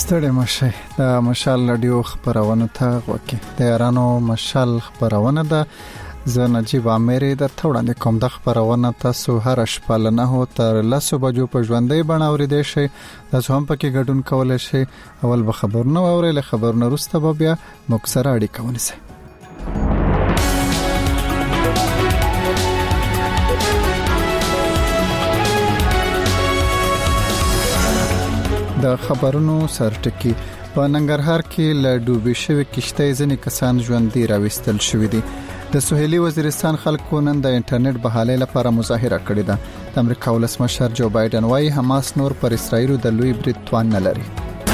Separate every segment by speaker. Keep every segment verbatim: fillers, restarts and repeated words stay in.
Speaker 1: ستړي مشه د مشال رادیو خبرونه ته وکي د یارانو مشال خبرونه ده زه نجیب عامری در توړاندې کوم د خبرونه تاسو هر شپه له نه تر لسو بجو په ژوندۍ بڼه اوریدئ شئ تاسو هم پکې ګډون کولای شئ اول به خبرونه اورئ له خبرونه وروسته به بیا موږ سره اړیکه ونیسئ. د خبرونو سرټکی په ننګرهار کې له ډوبې شوې کشتۍ ځینې کسان ژوندي راوستل شوې دي. د سوهیلي وزیرستان خلکو نن د انټرنیټ بحالۍ لپاره مظاهره کړې ده. د امریکا ولسمشر جو بایدن وايي حماس نور پر اسرایل د لوی برید توان نه لري.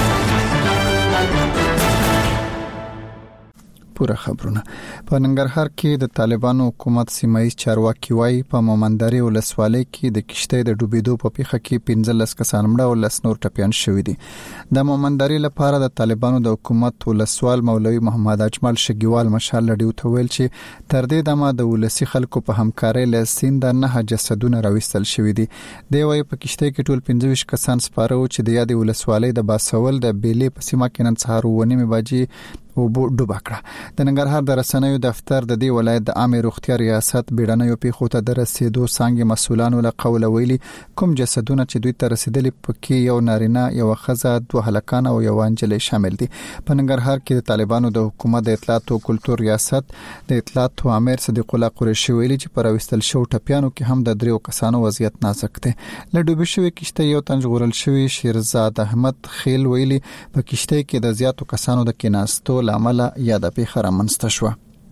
Speaker 1: پوره خبرونه په ننګرهار کې د طالبانو حکومت سیمایي چارواکي وايي په مومندري ولسوالۍ کې د کشتۍ د ډوبېدو په پیښه کې پنځلس کسان مړه او لس نور ټپيان شوي دي. د مومندري لپاره د طالبانو د حکومت ولسوال مولوي محمد اجمل شګیوال مشال لډیو ته ویل چې تر دې دمه د ولسی خلکو په همکارۍ له سیند نه جسدونه راوستل شوي دي. دی وايي په کشتۍ کې ټول پنځه ویشت کسان سپاره او چې د یادې ولسوالۍ د باسول د بیلې په سیمه کې نن سهار ونیمه بجې او ډوب کړه. د ننګرهار د رسنیو دفتر د دې ولایت د عامه روغتیا ریاست بیړنیو پیښو ته د رسیدو څنګه مسولانو له قوله ویلي کوم جسدونه چې دوی ته رسیدلي پکې یو نارینه یو ښځه دوه هلکان او یو انجلۍ شامل دي. په ننګرهار کې د طالبانو د حکومت د اطلاعات او کلتور ریاست د اطلاعات امیر صدیق الله قریشي ویلي چې پر وستل شو ټپیانو کې هم د دریو کسانو وضعیت نازک دی. له ډوبې شوې کشته یو تن ژغورل شوی شیرزاد احمد خیل ویلي په کشته کې د زیاتو کسانو د کیناستو لامل یا د پیښه رامنځته شو.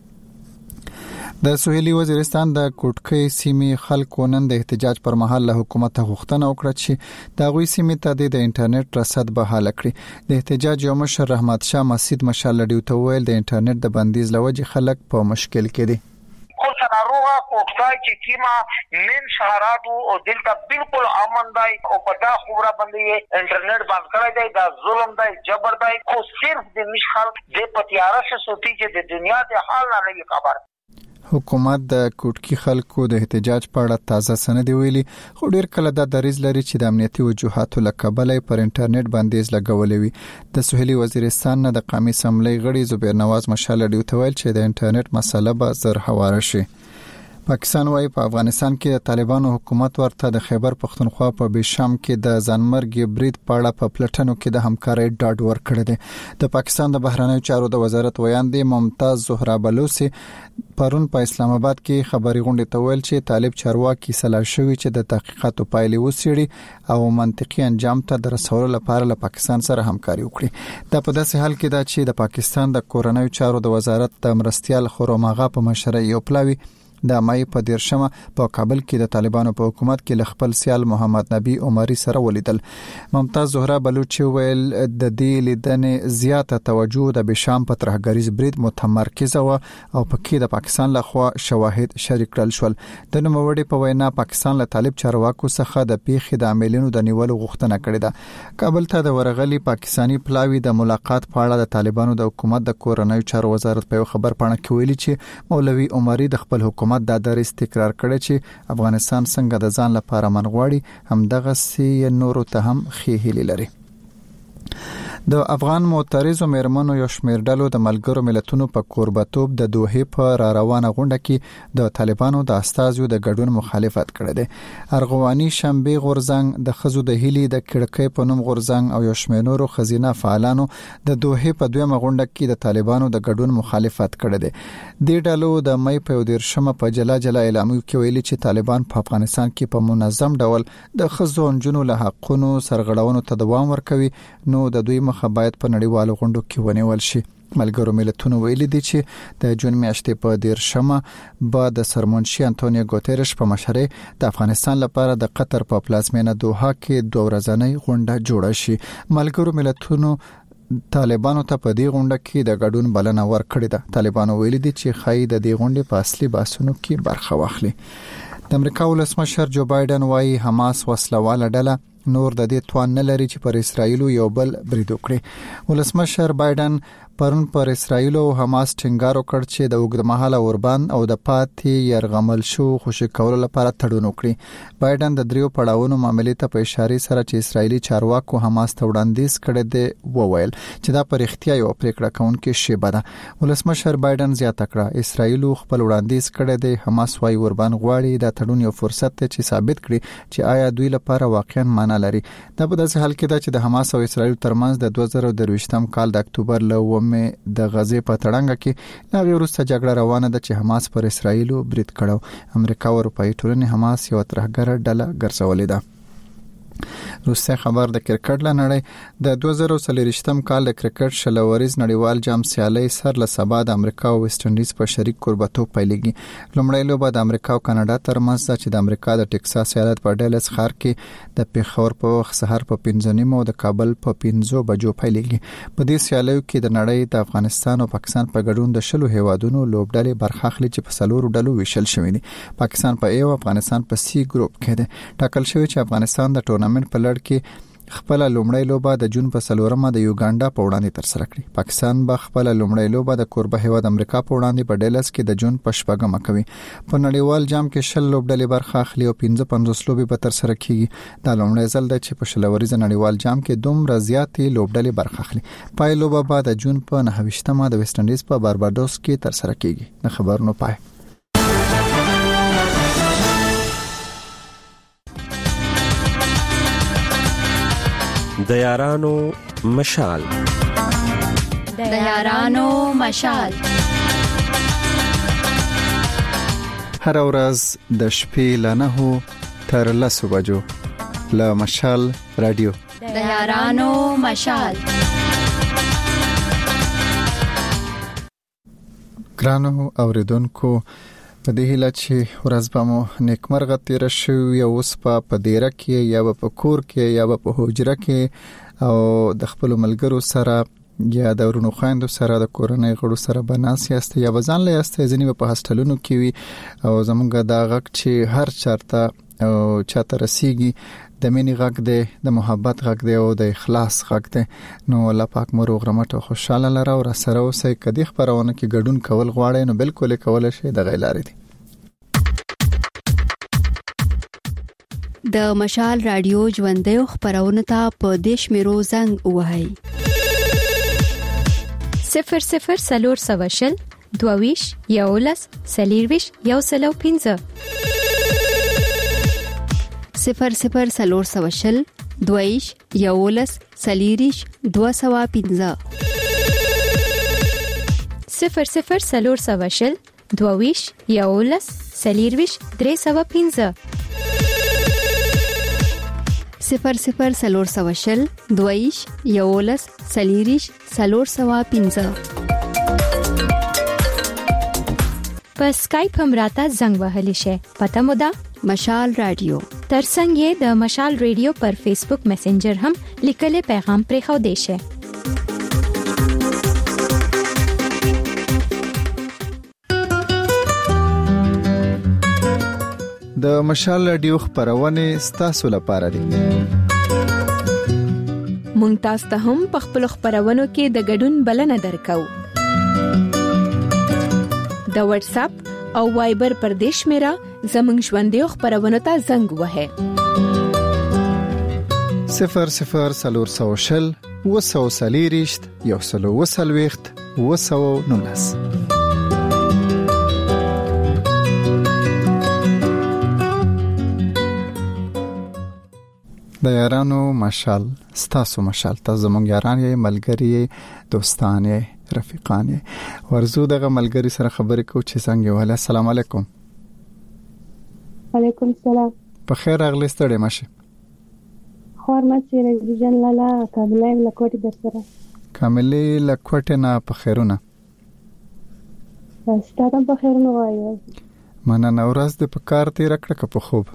Speaker 1: د سوهیلي وزیرستان د کوټکۍ سیمې خلکو نن د احتجاج پر مهال له حکومت غوښتنه وکړه چې د غوي سیمې ته د انټرنیټ رسد بحال کړي. د احتجاج یو مشر رحمت شاه مسجد مشال لډیو ته ویل د انټرنیټ د بندیز لوجه خلک په مشکل کې دي.
Speaker 2: خو سناروغه کوټکای چې کیما من شهراتو او دلته بالکل امن دی او په دا خبره باندې انټرنیټ بند کړی دی دا ظلم دی جبر دی خو صرف د مشخل د پتیاره څخه سوتي چې د دنیا د حال نه نه خبر.
Speaker 1: حکومت د کوټکی خلکو د احتجاج په اړه تازه سند ویلي خو ډیر کله د دریز لري چې د امنیتي وجوهاتو لکبلې پر انټرنیټ بندیز لګولې وي. د سوهیلي وزیرستان نه د قومي اسمبلی غړي زبیر نواز مشال ډیو ته ویل چې د انټرنیټ مسله به زر هواره شي. پاکستان وايي په افغانستان کې د طالبانو حکومت ورته د خیبر پختونخوا په بشام کې د ځانمرګ برید پاړه په پلټنو کې د همکارۍ ډاډ ورکړی دی. د پاکستان د بهرنیو چارو د وزارت ویاندې ممتاز زهرا بلوچي پرون په اسلام آباد کې خبري غونډه ته ویل چې طالب چارواکي سلا شوی چې د تحقیقاتو پایلې وسیړي او منطقي انجام ته د رسولو لپاره له پاکستان سره همکاري وکړي. دا په داسې حال کې ده چې د پاکستان د کورنیو چارو د وزارت د مرستيال خرماغه په مشرۍ یو پلاوی د مای په دیرشمه په کابل کې د طالبانو په حکومت کې لخپل سیال محمد نبی عمری سره ولیدل. ممتاز زهرا بلوچي ویل د دې لیدنې زیاته توجه د بشام په ترهګریز برید متمرکز و او پکې د پاکستان لخوا شواهد شریک کړل شول. د نوموړي په وینا پاکستان له طالب چارواکو څخه د پیښې د عملیاتو د نیولو غوښتنه کړې ده. کابل ته د ورغلي پاکستانی پلاوی د ملاقات په اړه د طالبانو د حکومت د کورنیو چارو وزارت په خبر پاڼه کې ویلي چې مولوي عمری د خپل حکومت د دریس تکرار کړی چې افغانستان څنګه د ځان لپاره منغواړي هم دغه سي نورو ته هم خېهلي لري. د افغان معترضو مېرمنو یو شمېر ډلو د ملګرو ملتونو په کوربتوب د دوحې په را روانه غونډه کې د طالبانو د استازو د ګډون مخالفت کړی دی. ارغواني شنبه غورزنګ د خزو د هیلي د کړکۍ په نوم غورزنګ او یو شمېر نورو خزینه فعالانو د دوحې په دویمه غونډه کې د طالبانو د ګډون مخالفت کړی دی. د ډلو د مې په دیرشمه په جلا جلا اعلامیو کې ویلي چې طالبان په افغانستان کې په منظم ډول د خزو انجونو له حقونو سرغړونو ته دوام ورکوي نو د دوی مخه باید په نړیوالو غونډو کې ونیول شي. ملګرو ملتونو ویلي دي چې د جون میاشتې په دیرشمه بعد د سرمنشي انټونیو ګوتيرش په مشرۍ د افغانستان لپاره د قطر په پلازمینه دوحه کې دوه ورځنۍ غونډه جوړه شي. ملګرو ملتونو طالبانو ته په دې غونډه کې د ګډون بلنه ورکړې ده. طالبانو ویلي دي چې خای د دې غونډې په اصلي بحثونو کې برخه واخلي. د امریکا ولسمشر جو بایدن وايي حماس وسلواله ډله نور د دې توان نه لري چې پر اسرایل یو بل برید وکړي. ولسمشر بایدن پرون پر اسرایل او حماس ټینګار وکړ چې د اوږدمهاله اوربان او د پاتې يرغمل شو خوشی کولو لپاره تړون وکړي. بایدن د دریو پړاوونو معاملې ته په اشاره سره چې اسرایلی چارواکو حماس ته وړاندیز کړی دی وویل چې دا پر اختیار یو پریکړه کوونکې شیبه ده. ولسمشر بایدن زیاته کړه اسرایل خپل وړاندیز کړی دی. حماس وايي اوربان غواړي د تړون یو فرصت ته چې ثابت کړي چې آیا دوی لپاره واقعا معنی لري. دا په داسې حال کې ده چې د حماس او اسرایل ترمنځ د دوه زره درویشتم کال د اکتوبر ل اوومې د غزې په تړنګ کې لا وروسته جګړه روانه ده چې حماس پر اسرایل برید کړو. امریکا او اروپאי ټولنې حماس یو ترهګر ډله ګرځولې ده. روسي خبر د کرکټ لنړۍ د دوه زره څلورویشتم کال د کرکټ شلوریز نړیوال جام سیالي سر له سبا د امریکا او ویسټ انډیز په شریک کوربتو پیلېږي. لومړی لوبه د امریکا او کاناډا ترمنځ ده چې د امریکا د ټکساس ایالت په ډالس ښار کې د پیښور په وخت سحر په پنځه نیمو او د کابل په پنځو بجو پیلېږي. په دې سیالیو کې د نړۍ د افغانستان او پاکستان په ګډون د شلو هیوادونو لوبډلې برخه اخلي چې په څلورو ډلو ویشل شوی دي. پاکستان په ایو افغانستان په سی ګروپ کې ده. ټاکل شوی چې افغانستان د ټورنمنت په لړ کې خپل لومړی لوبه د جون په څلورمه د یوګانډا په وړاندې تر سره کړي. پاکستان به خپل لومړی لوبه د کوربه هیواد امریکا په وړاندې په ډالس کې د جون په شپږمه کوي. په نړیوال جام کې شل لوبډلې برخه اخلي او پنځه پنځوس لوبې به تر سره کیږي. دا لومړی ځل دی چې په شلوریز نړیوال جام کې دومره زیاتې لوبډلې برخه اخلي. پای لوبه به د جون په نهه ویشتمه د ویسټ انډیز په باربادوس کې تر سره کیږي. د خبرونو پای.
Speaker 3: د یارانو مشال
Speaker 4: د یارانو مشال
Speaker 1: هر ورځ د شپې له نهو تر لسو بجو له مشال رادیو
Speaker 4: د یارانو مشال.
Speaker 1: ګرانو اوریدونکو په دې هیله چې ورځ به مو نیکمرغه تیر شي یا اوس په دیره کې یا په کور کې یا په حجره کې او د خپل ملګرو سره یا د ورونو خويندو سره د کورنۍ غړو سره بناس یاست یا بزان له یاست ځنی په هاستلونو کې وي او زمونږ دا غږ چې هر چارته او چاته رسیږي د مینې غږ دی د محبت غږ دی او د اخلاص غږ دی. نو الله پاک مو روغ رمټ او خوشاله لره او سره اوسئ. کدي خبرونه کې ګډون کول غواړئ نو بالکل کول شي د غیلارې دي.
Speaker 4: د مشال رادیو ژوندې خبرونه ته په دیش میرو زنګ وهاي
Speaker 5: صفر صفر سلور سواشل دوویش یولس سلیرویش یو سلو پینځه
Speaker 4: صفر صفر سلور سواشل دویش یولس سلیریش دو سوا پینځه
Speaker 5: صفر صفر سلور سواشل دوویش یولس سلیرویش درې سوا پینځه
Speaker 4: صفر صفر سلور سواشل دویش یولس سلیریش سلور سوا پینځه.
Speaker 5: په اسکایپ هم راته زنګ وهلی شي. پته مو ده
Speaker 4: مشال رادیو.
Speaker 5: ترڅنګ یې د مشال رادیو پر فیسبوک میسنجر هم لیکل پیغام پرې خو دی شي.
Speaker 1: د مشال رادیو خبرونه ستاسو لپاره دي.
Speaker 5: مونږ تاسو ته هم په خپل خبرونو کې د ګډون بلنه درکو. د واتس اپ او وایبر پر دیش میرا زمنګ ژوندې خبرونه ته زنګ وهه
Speaker 1: صفر صفر سلور سوشل وسو سلیریشت یو سلو وسلويخت وسو نونس. د یارانو مشال ستاسو مشال تاسو زموږ یاران یې ملګری دوستان یې رفیقان یې ورزو دغه ملګری سره خبرې کو چې څنګه وله. السلام علیکم.
Speaker 6: وعلیکم السلام.
Speaker 1: په خیر اغلی ستړي مشه
Speaker 6: خور ما چې رجن لالا کاملې لکوټي در سره
Speaker 1: کاملې لکوټه نه په خیرونه
Speaker 6: ستاسو په خیرونه وایو.
Speaker 1: مننه. ورځ د په کار تیر کړه په خوب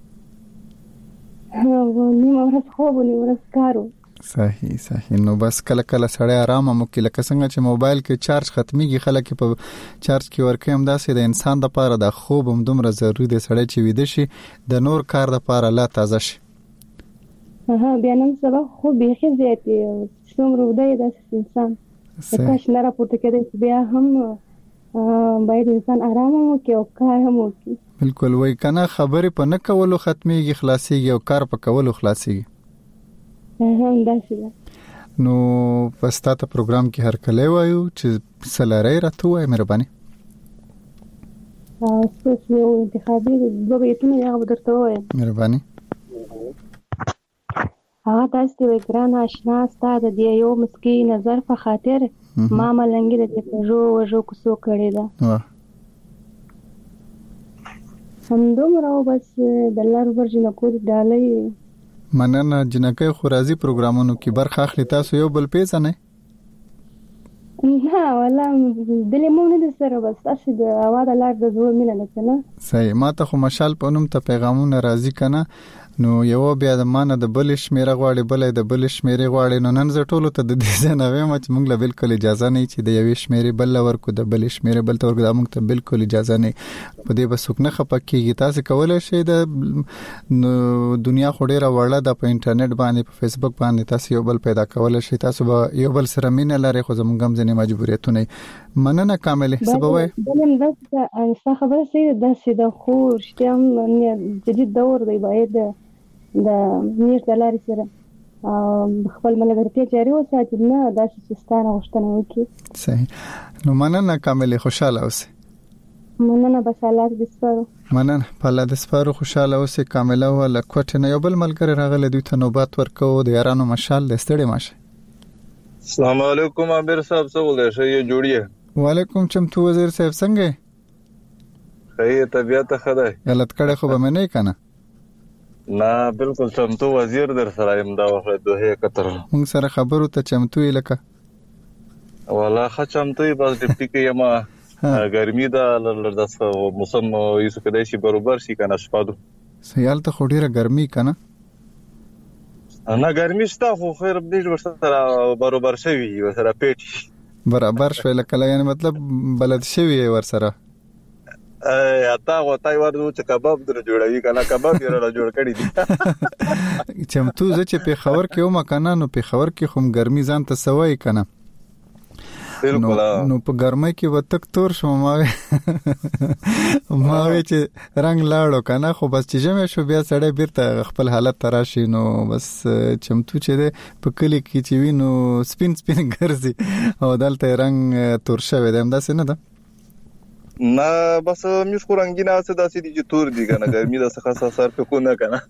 Speaker 6: نیمه ورځ خوب ولې ورځ کارو.
Speaker 1: صحیح صحیح. نو بس کله کله سړی آرام مو کې لکه څنګه چې موبایل کې چارج ختميږي خلک په چارج کې ورکه هم داسې د انسان د پاره د خوب هم دومره ضروری دی سړی چې ویده شي د نور کار د پاره لا تازه شي.
Speaker 6: ها بیا نن سبا خو به خې زیاتې څومره ودی د انسان کاش نه راپورته کېدای بیا هم باید انسان آرام وکړي او کار هم وکړي.
Speaker 1: بالکل وای کنه خبرې په نه کولو ختميږي خلاصيږي او کار په کولو خلاصيږي.
Speaker 6: هم داسې ده.
Speaker 1: نو پستا ته پروګرام کې هر کله وایو چې سلاري راته وای مهرباني.
Speaker 6: او څه یو انتخابي د بیتونه یو درته وایم.
Speaker 1: مهرباني.
Speaker 6: هغه تاسو وی ګران آشنا ستاسو د یو مسکی نظر په خاطر ما ملنګي د پژو وژو کوسو کړی دا.
Speaker 1: واه.
Speaker 6: هم دومره بس د لار ورجنه کو ډالۍ.
Speaker 1: مننه جنکه خو راځي پروګرامونو کې برخه اخلي تاسو یو بل پیژنئ؟
Speaker 6: نه ولا دلې مونږ نه سره بس تاسو د اواز لار د زور مینه ده نه.
Speaker 1: صحیح ما ته خو مشال په نوم ته پیغامونه راځي کنه نو یو بیا د مانه د بل شمیره غواړي بلې د بل شمیره غواړي نو نن زه ټولو ته د دې نه وایم چې موږ له بالکل اجازه نه چې د یوې شمیره بل ورکو د بل شمیره بل تور د موږ ته بالکل اجازه نه په دې بس وکنه خپکیږي. تاسو کولای شئ د دنیا خوري راوړل د په انټرنیټ باندې په فیسبوک باندې تاسو یو بل پیدا کولای شئ. تاسو به یو بل سره مینه لري خو زموږ هم ځنې مجبوریتونه مننه کامل سبوي.
Speaker 6: بلم داسه ان خبره سي داسه د خو شتم جديد دور دی باید د نیر د لارې سره خپل ملګرتیا جاري وساتي نه داسې سستانه غوښتنه وکړي.
Speaker 1: صحیح نو مننه کامل خوشاله اوسئ.
Speaker 6: مننه بس الله دې سپارو.
Speaker 1: مننه په الله دې سپارو خوشاله اوسئ. کامله ولا کوټه نه یو بل ملګری راغله دوی ته نوبات ورکو د یارانو مشال د ستړي ماشه.
Speaker 7: السلام علیکم امیر صاحب څه ولې شي جوړیه؟
Speaker 1: وعلیکم چمتو وزیر صاحب څنګه؟
Speaker 7: خیر طبيعت خدای.
Speaker 1: غلط کړه خو به مې نه کنه.
Speaker 7: نه بالکل چمتو وزیر در سره یم دا وخت دوه قطر
Speaker 1: موږ سره خبرو ته چمتو یې لکه
Speaker 7: والا خ چمتو یې بس ډیپټی کې یم ګرمي دا لرداس موسم یوسف کدای شي برابر شي کنه شپادو
Speaker 1: سیال ته خډیره ګرمي کنه
Speaker 7: نه ګرمي شته خو خیر دې ورسره برابر شوی ورسره پیټ
Speaker 1: برابر شوی لکه یعنی مطلب بلد شوی ورسره
Speaker 7: ا تا غوتای ورته چې کباب در جوړوي کنه کباب یې را جوړ کړی دي.
Speaker 1: چمتو زه چې په خبر کې ومه کنه نو په خبر کې خو ګرمي ځان ته سوای کنه
Speaker 7: بالکل
Speaker 1: نو په ګرمۍ کې وتک تور شوم ما ما چې رنگ لاړو کنه خو بس چې جمع شو بیا سړی بیرته خپل حالت تراشي نو بس چمتو چې په کلی کې چې وینو سپین سپین ګرځي او دلته رنگ تور شوی دی همداسې نه ده؟
Speaker 7: نه بس مش خو رنگینه اسه داسې دي چې تور دي کنه ګرمي د څخه اثر په کو نه کنه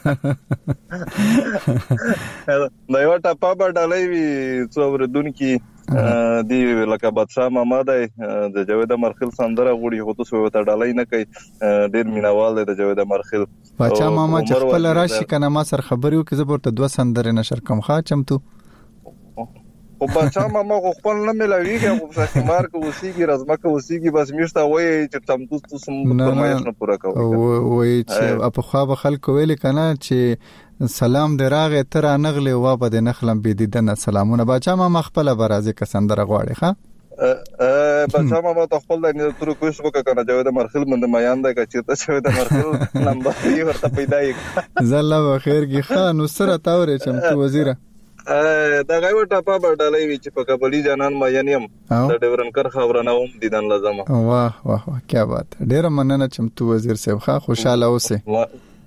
Speaker 7: دا یو ټاپا باندې وی څوبر دن کې دی لکه بادشاہ محمد د جاوید مرخل سندره غوړي هو تاسو ته ډالای نه کوي ډیر مینوال دی د جاوید مرخل
Speaker 1: بادشاہ محمد چې خپل راشي کنه ما سر خبريو کې زبرته دوه سندره نشر کم خا چمتو
Speaker 7: او بادشاہ ماما خپل نه ملويږي او په مار کې وسیږي رزمکه وسیږي بس میشته وای چې تاسو تاسو فرمایش نه پوره کوي
Speaker 1: وای چې په خوا به خلک ویل کنه چې سلام دراغه تر نغله و په د نخلم بي دي سلامونه بادشاہ ماما خپل برازي کسندره غواړي ها
Speaker 7: ا بادشاہ ماما ته خپل د تر کوښښ وکړه کنه جوړه مرخل مند میان ده چې ته شوی د مرخل نمبر یې ورته پیدا یې
Speaker 1: زله بخیر کی خان سره تاورې چمتو وزیره
Speaker 7: دا غوړ ټاپا باندې وی چې په قبلي جانان ما ینیم د ډیورنکر خبرونه هم دیدن لازم.
Speaker 1: واه واه واه کیا بات ډیر مننه چمتو وزیر صاحب ښه خوشاله اوسه.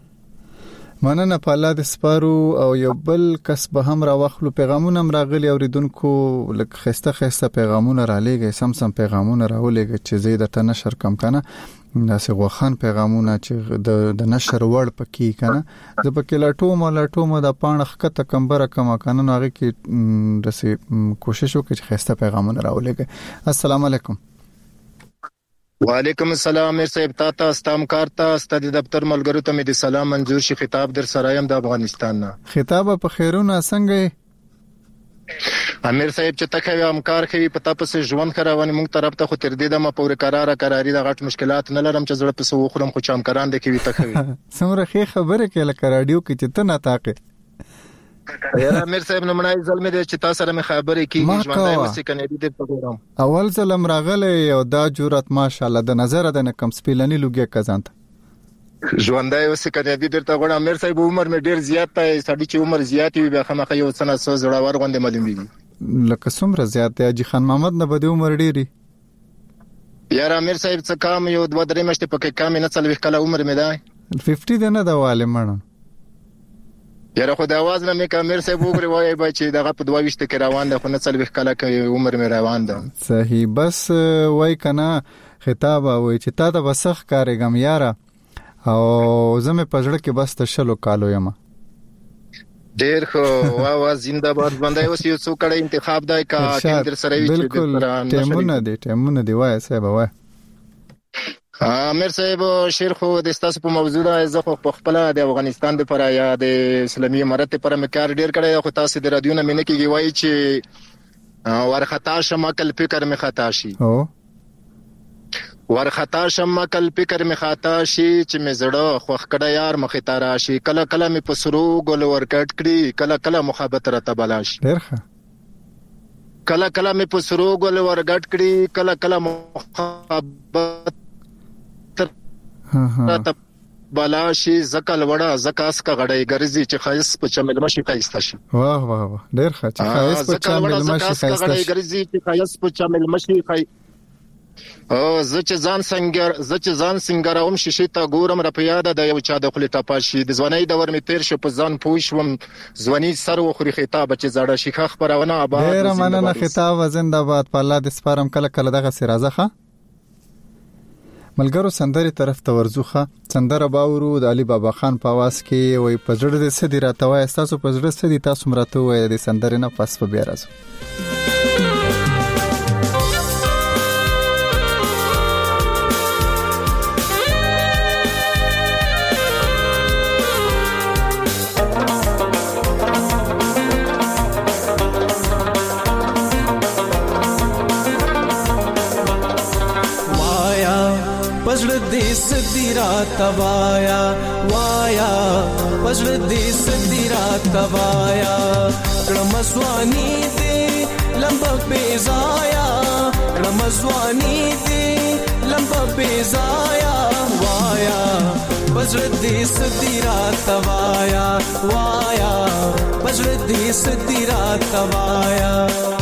Speaker 1: مننه په الله د سپارو او یو بل کس به هم را واخلو پیغامونه هم راغلي اوریدونکو لکه خسته خسته پیغامونه را لېږي سم سم پیغامونه راولېږي چې زه د تنشر کم کنه داسې غوخان پیغامونه چې د د نشر وړ پکې کنه زه پکې لاټوم لاټوم د پانخ کته کمبره کما کنه نو هغه کې داسې کوشش وکړي چې خسته پیغامونه راولېږي. السلام علیکم.
Speaker 8: وعلیکم السلام میر صاحب تاته استام کارتا استاد دفتر ملګرو ته مې د سلام منظور شي خطاب در سرایم د افغانستان نه.
Speaker 1: خطاب په خیرونه څنګه
Speaker 8: امیر صاحب چې تکوي امکار کوي پتا پس ژوند خراونی مونږ طرف ته خو تر دې د ما پورې قراره قراری د غټ مشکلات نه لرم چې زړه په سو خورم خو چام کران د کوي تکوي
Speaker 1: څومره ښه خبره کې لکه رادیو کې چې ته نه تاقه
Speaker 8: یاره امیر صاحب نو منای ظلم دې چې تاسو سره مې خبرې کیږي ژوندای وسې کنه دې په ګورم
Speaker 1: اول ظلم راغله او دا جرأت ماشاءالله د نظر د کم سپیلنی لوګي کزانت
Speaker 8: ژوندای وسې کنه دې درته غواړم امیر صاحب عمر مې ډیر زیات دی سړی چې عمر زیات وي بیا خامخا یو څنګه سو زړه ور غوندې معلومیږي
Speaker 1: لکه څومره زیات دی حاجی خان محمد نه بده عمر ډیری
Speaker 8: یار امیر صاحب څه کام یو دوه درې مشته پکې کام نه څلوي کله عمر مې ده
Speaker 1: پنځه پنځه نه دا والے مړ
Speaker 8: یاره خو د आवाज نه مې امیر صاحب وګوري وای به چې دغه په دوه وشته کې روان ده خو نه څلوي کله کې عمر مې روان ده
Speaker 1: صحیح بس وای کنه خطاب وای چې تا ته بسخ کارګم یاره او زمه پزړه کې بس ته شلو کالو یم
Speaker 8: ډیر خو وا وا زنده‌باد باندې اوس یو څو کړه انتخاب دای کا کې در سره وی چې
Speaker 1: بالکل ټیمونه دي ټیمونه دی وای صاحب وای
Speaker 8: امیر صاحب شیر خو د تاسو په موضوع ده زه خو خپل د افغانستان د پر یا د اسلامي امارت پر مکار ډیر کړه خو تاسو د رادیو نه مینه کیږي وای چې ورخطا شمه کل فکر می خطا شي
Speaker 1: او
Speaker 8: ورخطا شمه کل فکر می خطا شي چې می زړه خوخ کړه یار مخې تا راشي کله کله می پسرو ګل ورکټ کړي کله کله محبت را تبلاش
Speaker 1: ډیر ښه
Speaker 8: کله کله می پسرو ګل ورکټ کړي کله کله محبت
Speaker 1: ها
Speaker 8: ها بلاشي زکل وړه زکاس کا غړې ګرځي چې خایس په چمل مشي خایسته شي
Speaker 1: واه واه واه ډیر ښه چې خایس په چمل مشي خایسته شي
Speaker 8: ګرځي چې خایس په چمل مشي خای او زه چې ځان څنګه زه چې ځان څنګه راوم شي ته ګورم را پیاده د یو چا د خپل ټاپاشي د ځواني د ور می تیر شو په ځان پوښوم ځواني سر وخوري خطاب چې زړه شيخه خبرونه آباد
Speaker 1: ډیر مننه خطاب زنده‌باد په الله د سپارم کله کله دغه سرازخه ملګرو سندري طرف ته ورزوخه سندره باورو د علي بابا خان په आवाज کې وای پزړه د سدي راتوي تاسو پزړه سدي تاسو مرته وای د سندره نه پس په بیا راځو
Speaker 9: توایا وایا پزړه دې سدي را توایا کړمسوانی دې لمبه پیزایا کړمسوانی دې لمبه پیزایا وایا پزړه دې سدي را توایا وایا پزړه دې سدي را توایا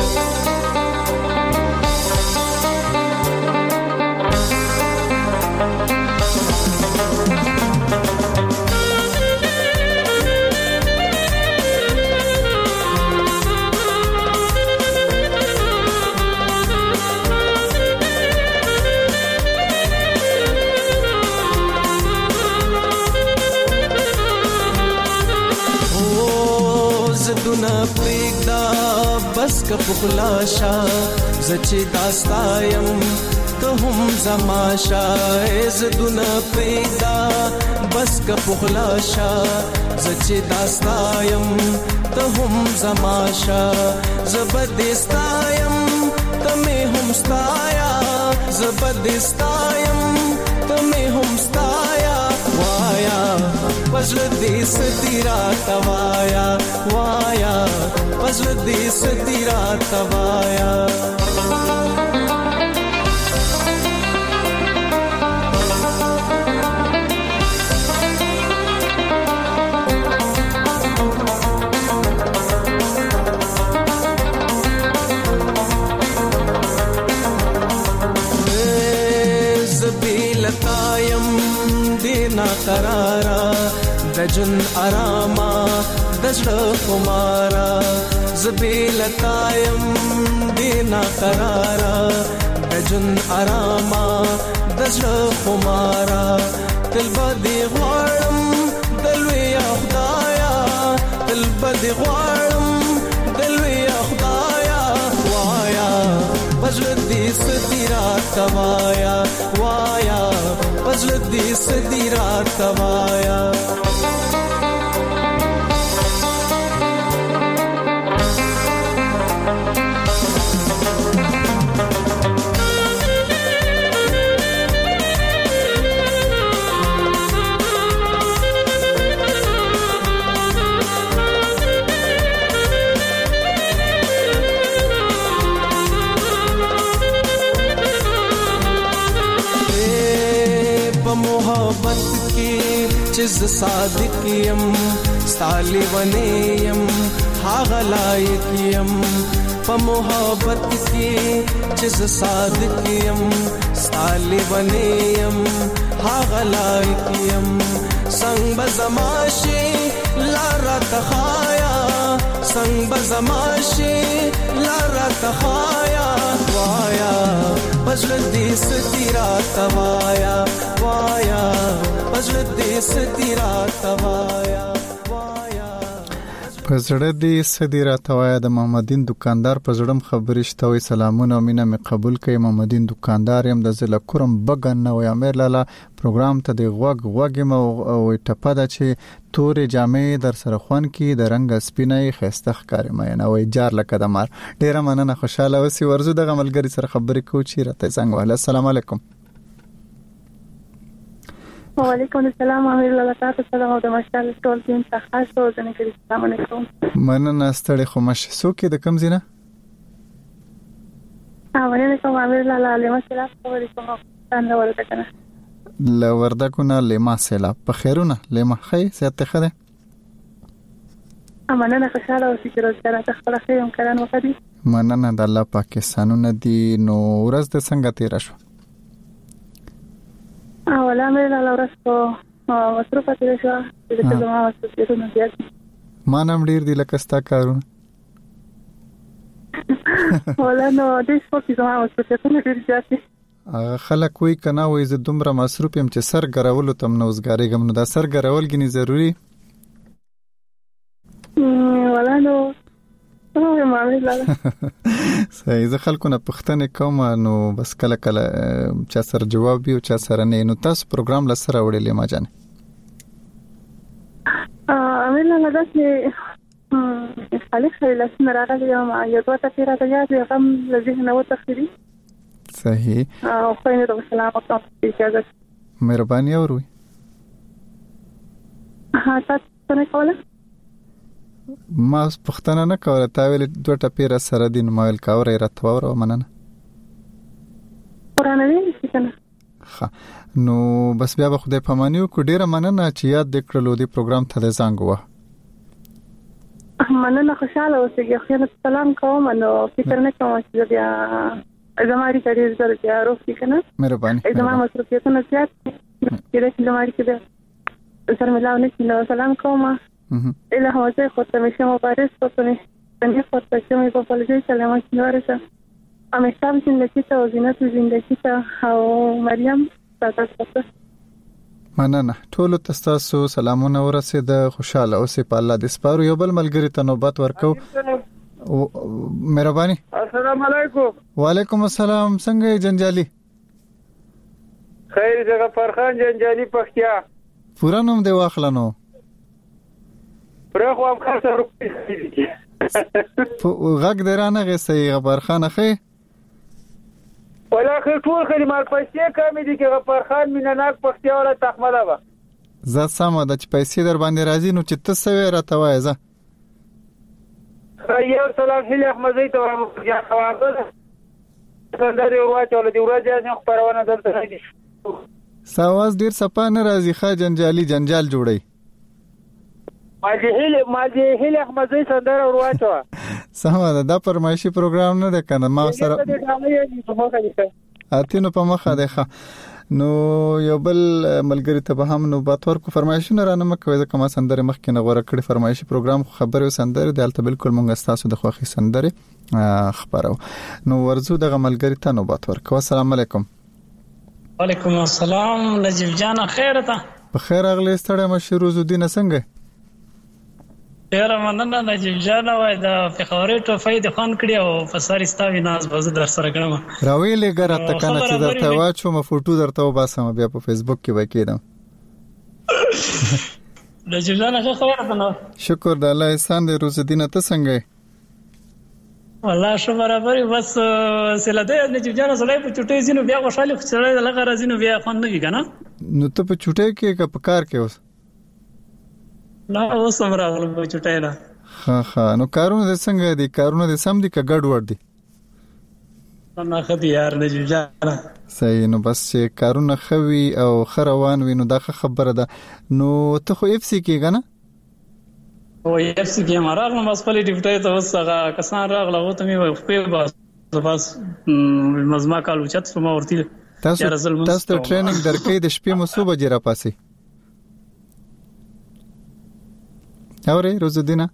Speaker 9: بس کا پخلاشا زچې داستایم ته هم زماشا زدونه پیدا بس کا پخلاشا زچې داستایم ته هم زماشا زبدستایم ته مې هم ستایا زبدستایم ته مې هم ستایا وایا پزړه دې سدي را توایا وایا پزړه دې سدي را توایا زبیلتایم دینا قرارا دجن آراما دزړه خمارا زبیلتایم دینا قرارا دجن آراما دزړه خمارا تل بدی غواړم دلوي خدایا تل بدی غواړم دلوي خدایا وایا پزړه دې سدي را توایا وایا پزړه دې سدي را توایا چیز صادق یم ستالی ونیم هاغ لایق یم په محبت کې چې صادق یم ستاله ونیم هغه لایق یم څنګه بزماشي لاره تخایا څنګه بزماشي لاره تخایا وایا پزړ دې ستیرا توایا وایا پزړ دې ستیرا توایا
Speaker 1: پزړه دې صدیرا توایا د محمدین دکاندار پزړم خبرشته وي سلامونه او مینه می قبول کړي محمدین دکاندار يم د زله کورم بغن نو امیر لاله پروګرام ته د غوګ غوګ مو او ټپه ده چې تورې جامې در سره خوان کی د رنگ سپینې خسته ښکارې مې نه وای جار لکه د مار ډیره مننه خوشاله اوسې ورزو د غملګری سره خبرې کو چې راته څنګه وله السلام علیکم
Speaker 6: وعلیکم السلام امیر الله تعالی سلام او د مشال ټول ټیم ته خاص او ځنه کې السلام علیکم
Speaker 1: مننه ستړي خو مش سو کې د کم زینه
Speaker 6: وعلیکم امیر الله علیه السلام علیکم څنګه ورته کنه
Speaker 1: ل ورده کو نه لما سلا په خیرونه لما خی سیاته خده
Speaker 6: مننه خوشاله او چې روزګار ته خپل خیرون کړن وکړي
Speaker 1: مننه د الله پاکستانونه دی نو ورځ د څنګه تیر شو
Speaker 6: اوله مې لا ورسته مصروفه تیر شو چې د زما مصروفیت نه زیات
Speaker 1: ما نام ډیر دی لکه ستا کارونه
Speaker 6: ولا نو د سپورت زما مصروفیت نه ډیر زیات
Speaker 1: خلک وی کنه وای ز دومره مصروف يم چې سر ګرول تم نوزګاری غم نو دا سر ګرول غني ضروری
Speaker 6: ولا نو نو ما ویل
Speaker 1: صحیح ز خلکو نه پښتنه کوم نو بس کله کله چا سر جواب یو چا سره نه نو تاسو پروګرام لسره وړلې ما جان
Speaker 6: ا امیر نه داسې خالص لاسونه راغلي او یو دوه تفسیر راځي هم لږه نو تفسیری
Speaker 1: صحیح
Speaker 6: او خو نه د سلام او اجازه
Speaker 1: مهرباني اوروي
Speaker 6: ها تاسو نه کوله
Speaker 1: ما پښتنه نه کوله تا ویل دوه ټپیر سره دین مایل کاوره راتور او مننه
Speaker 6: قران دې څنګه
Speaker 1: ها نو بس بیا به خدای پامانیو کو ډیره مننه چې یاد دکړلو دی پروګرام ته ځانګو
Speaker 6: مننه خوشاله اوسئ خو سلام کوم نو فکر نه کوم چې بیا زماري کړي زړه روغتي کنه
Speaker 1: مهرباني
Speaker 6: زما مصروفیتونه زیات چې د زماري کې سره ملاونه چې سلام کوم اله هوځه خو ته مشه مبارک پته څنګه پته چې مې په فلجې سلام ورسه همیشه زندگی ته او زینت زندگی ته او مریم تاسو
Speaker 1: مننه ټول تاسو سلامونه ورسید خوشاله اوسې په الله دې سپارو یو بل ملګری ته نوبت ورکو مهرباني
Speaker 10: السلام علیکم
Speaker 1: وعلیکم السلام څنګه جنجالي
Speaker 10: خیر څنګه فرخان جنجالي پختیا
Speaker 1: پورا نوم دی واخلنو
Speaker 10: پرخو هم خاصه روپی
Speaker 1: غږ درانه غسې غفرخان اخی
Speaker 10: ولا خیر ټول خدمات پیسې کمې دي کې غفرخان مینناک پختیا ولا تخمله و
Speaker 1: زه سم د پیسې در باندې راځي نو چې تاسو راته وایې زه
Speaker 10: یو سلام هیله احمدی ته ورغیا خواږه څنګه دی ورواچول دی ورځي نه خبرونه دلته نه
Speaker 1: ساواز ډیر صفه نه راځي ښه جنجالي جنجال جوړي
Speaker 10: ماجی هیله ماجی هیله احمدی څنګه ورواچو
Speaker 1: سمه ده دا پرمایشي پروګرام نه ده کنه ما سره اتینو په مخه ده نو یو بل ملګری ته به هم نو باتور کو فرمایشونه رانه مکوې ځکه ما سندره مخکې نه غوړه کړې فرمایشي پروګرام خبرو سندره دلته بالکل مونږ تاسو د خوخي سندره خبرو نو ورزو د ملګری ته نو باتور کو السلام علیکم
Speaker 11: وعلیکم السلام نجیب جان خیرته
Speaker 1: په خیر اغلی ستړی مشروع الدین څنګه
Speaker 11: ډیر مننه نجیب جان وای دا فخوري ټوفې د خان کړی او فساری ستاوی ناز بزو در سره کړم
Speaker 1: راویلې ګره ته کنه چې درته واچو م فوټو درته وباسم بیا په فیسبوک کې وکیدم
Speaker 11: نجیب جان ښه خبره ده
Speaker 1: شکر د الله احسان دې روز الدین ته څنګه
Speaker 11: والله شو برابر بس سله دې نجیب جان سره په چټي زینو بیا خوشاله سره لغه راځینو بیا خوان نه کیګا
Speaker 1: نو ته په چټي کې کا په کار کې اوس
Speaker 11: لا اوس هم راغلم په چټای نه
Speaker 1: ها ها نو کارونه د څنګه دي کارونه د سم دي ک ګډ وډ دي
Speaker 11: نه خدي یار نجیب جان
Speaker 1: صحیح نو بس چې کارونه خوي او خروان وینو دا خبره ده نو ته خو اف سي کېګا نه
Speaker 11: او اف سی کې مراغله مسپلې ډیپټي ته وسغه کسان راغله وته مې په بس بس مزما کالو چت سم ورتي
Speaker 1: تاسو تاسو ټریننګ درکې د شپې مو صبح جره پاسي اورې روزدينه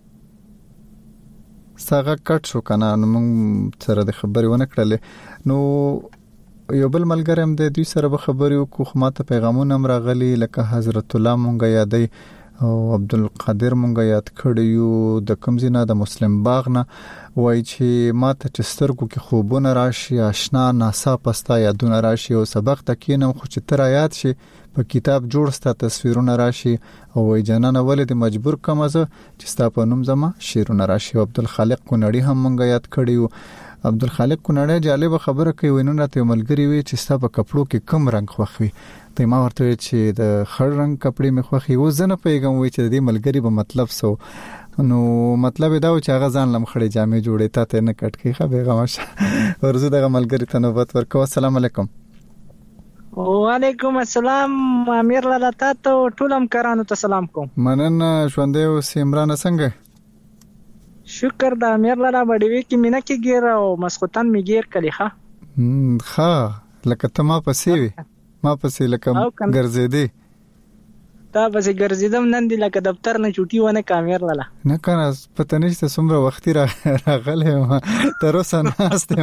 Speaker 1: ساغه کټ شو کنه نو موږ سره د خبرې ونه کړلې نو یو بل ملګری هم د دوی سره به خبرې وکړو خو ماته پیغامونه هم راغلي لکه حضرت الله مونږه یادې او عبدالقادر مونږه یاد کړی یو د کمزینه د مسلم باغ نه وای چې ماته چې سترګو کې خوبونه راشي آشنا ناسا پستا یادونه راشي او سبق تکینم خو چې تر یاد شي په کتاب جوړ ستا تصویرونه راشي او وای جنانه ولې مجبور کوم زه چې ستا په نوم زما شیرونه راشي عبدالخالق کونړي هم مونږه یاد کړی یو عبدالخالق کونړي جالب خبره کوي وینونه ته ملګری وي چې ستا په کپړو کې کم رنگ خوخوي ته ما ورته چې د خړ رنگ کپړې مې خوخي و زنه پیغام وي چې د ملګری به مطلب سو نو مطلب دا و چې هغه ځان لم خړې جامې جوړې تا ته نه کټ کی خو پیغام شه ورزه دغه ملګری ته نوبت ورکو السلام علیکم
Speaker 12: وعلیکم السلام امیر لاله تاسو ټولم کرانو ته سلام کوم
Speaker 1: منن ژوندې او سیمران څنګه
Speaker 12: شکر د امیر لاله بډوي کې مینا کې ګیر او مسخوتن می ګیر کلی ښه
Speaker 1: ښه لکه ته ما پسې وي ما پسې لکه ګرځېدې
Speaker 12: تا پسې ګرځیدم نن دی لکه دفتر نه چوټي ونه کامیر لاله
Speaker 1: نه کنه پته نشته څومره وختي راغله ما تر اوسه نهسته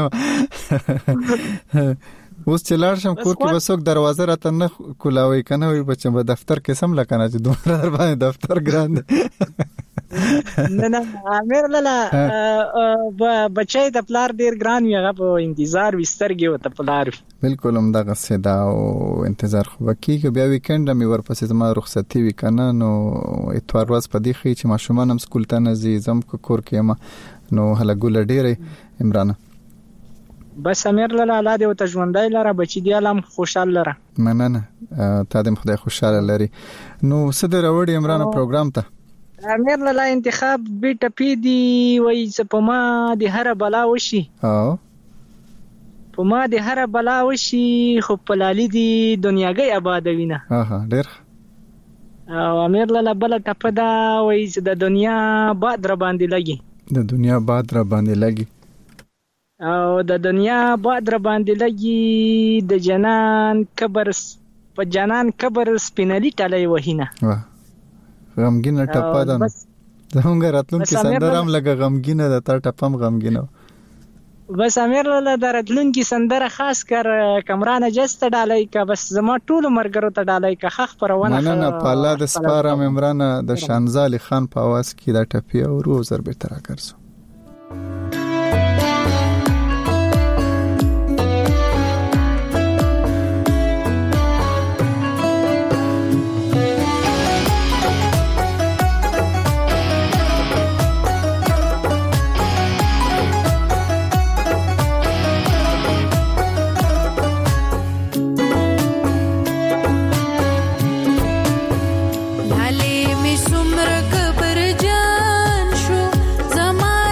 Speaker 1: اوس چې لاړ شم کور کې بسوک دروازه راته نه کولاوي کنه وي بچم په دفتر کې سم لکنه چې دوه در باندې دفتر ګران
Speaker 12: نه نه امیر لاله بچای د پلار ډیر ګران ویغه په انتظار وسترګي وته پلار
Speaker 1: بالکل هم دغه سدا او انتظار خو کیږي بیا ویکند مې ورپسې زما رخصتي وکنه نو اتوار ورځ په دې خي چې ماشومان هم سکول ته نه زی زم کور کې ما نو هله ګول ډیره عمران
Speaker 12: بس امیر لاله الله دې او تجوندای لره بچی دی علم خوشاله لره
Speaker 1: مننه تا دې خدای خوشاله لري نو صدر وړي عمران پروګرام ته
Speaker 12: امیر لاله انتخاب بیٹا پی دی وای څه په ما د هر بلا وشي
Speaker 1: او
Speaker 12: په ما د هر بلا وشي خو په لالي دی دنیاګي آبادوینه
Speaker 1: اها ډیر
Speaker 12: او امیر لاله بل ټپه دا وای چې د دنیا باد را باندې لګي
Speaker 1: د دنیا باد را باندې لګي
Speaker 12: او د دنیا باد را باندې لګي د جنان قبر په جنان قبر سپینلی ټلې وهینه
Speaker 1: واه غمګینه ټپه ده زمونږ راتلونکي سندرام لګه غمګینه ده تا ټپم غمګینه
Speaker 12: بس امیر لاله د راتلونکي سندره خاص کر کمران جست ډالای کا بس زما ټول مرګرو ته ډالای کا خخ پرونه
Speaker 1: نه نه پالا د سپارم عمران د شانزالي خان په आवाज کې دا ټپی او روزر به ترا کرسو
Speaker 13: लाले में सुमर कबर जान शो जमा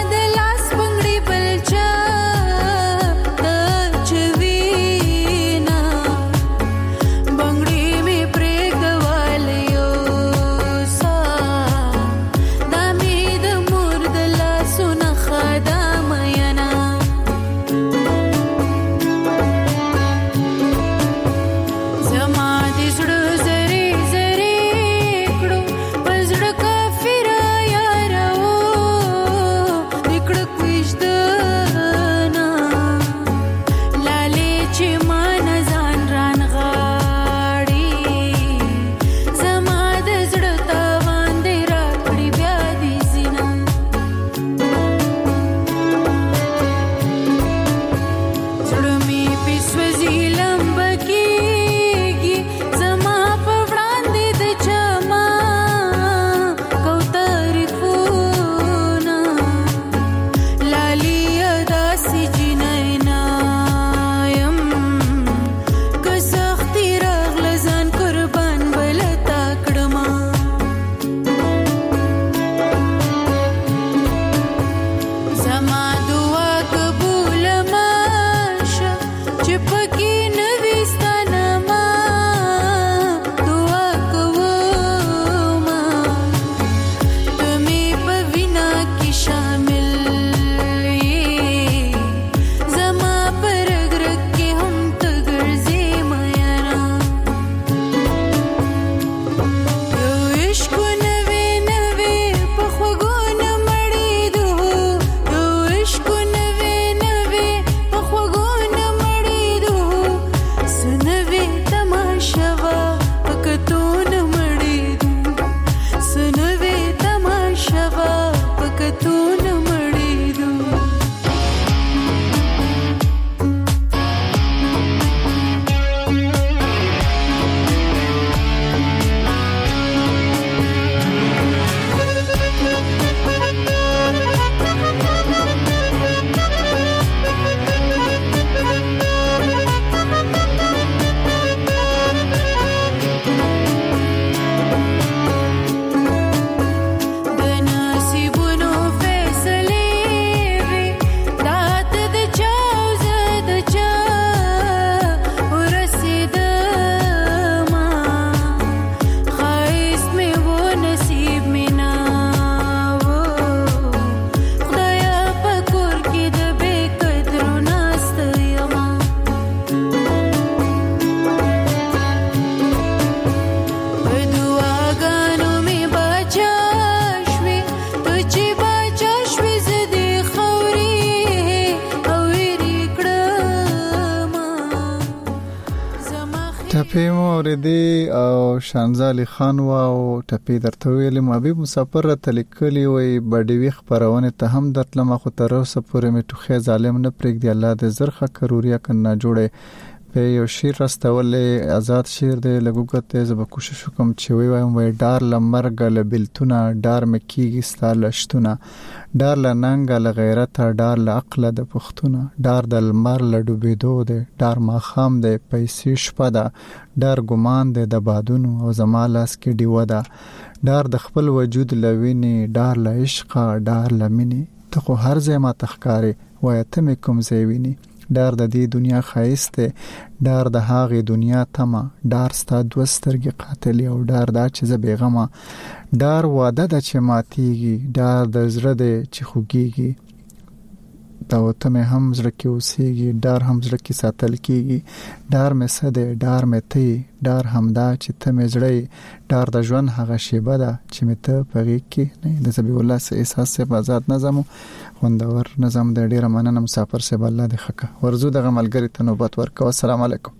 Speaker 1: اوریدي او شانزالي خان او ټپي درته ویلې محبوب مسافر تلکلی وي بډوي خبرونه ته هم درتلم خو تر اوسه پورې مې ټوخه ظالم نه پرېږدي الله دې زرخه کروریا کنه جوړه په یو شیر راستولې آزاد شیر دی لګوګته زب کوشش وکم چې وی وایم وای ډار لمرګ لبلتونه ډار مکیږي ستاله شتونه ډار لننګ ل غیرت ډار ل عقل د پختونه ډار د لمر ل ډوبېدو دی ډار ما خام دی پیسې شپه ده ډار ګمان دی د بادونو او زمالاس کې دیو ده ډار د خپل وجود لویني ډار ل عشق ډار لمني ته خو هر ځای ما تخکاری وای ته مې کوم ځای ویني ډار د دې دنیا خایسته ډار د هاغه دنیا تمه ډار ستا دوسترګي قاتل او ډار دا چې ز بیغمه ډار واده د چې ماتيږي ډار د زړه د چې خوګيږي دا وته مې هم زړه کې اوسېږي ډار هم زړه کې ساتل کېږي ډار مې سده ډار مې ته ډار همدا چې ته مې زړه ډار د ژوند هغه شیبه ده چې مې ته پغې کې نه د زبی الله سه احساس سه آزاد نظم خوندور نظم د ډیره مننه مسافر سه الله دې خکه ورزو دغه ملګری ته نوبت ورکو السلام علیکم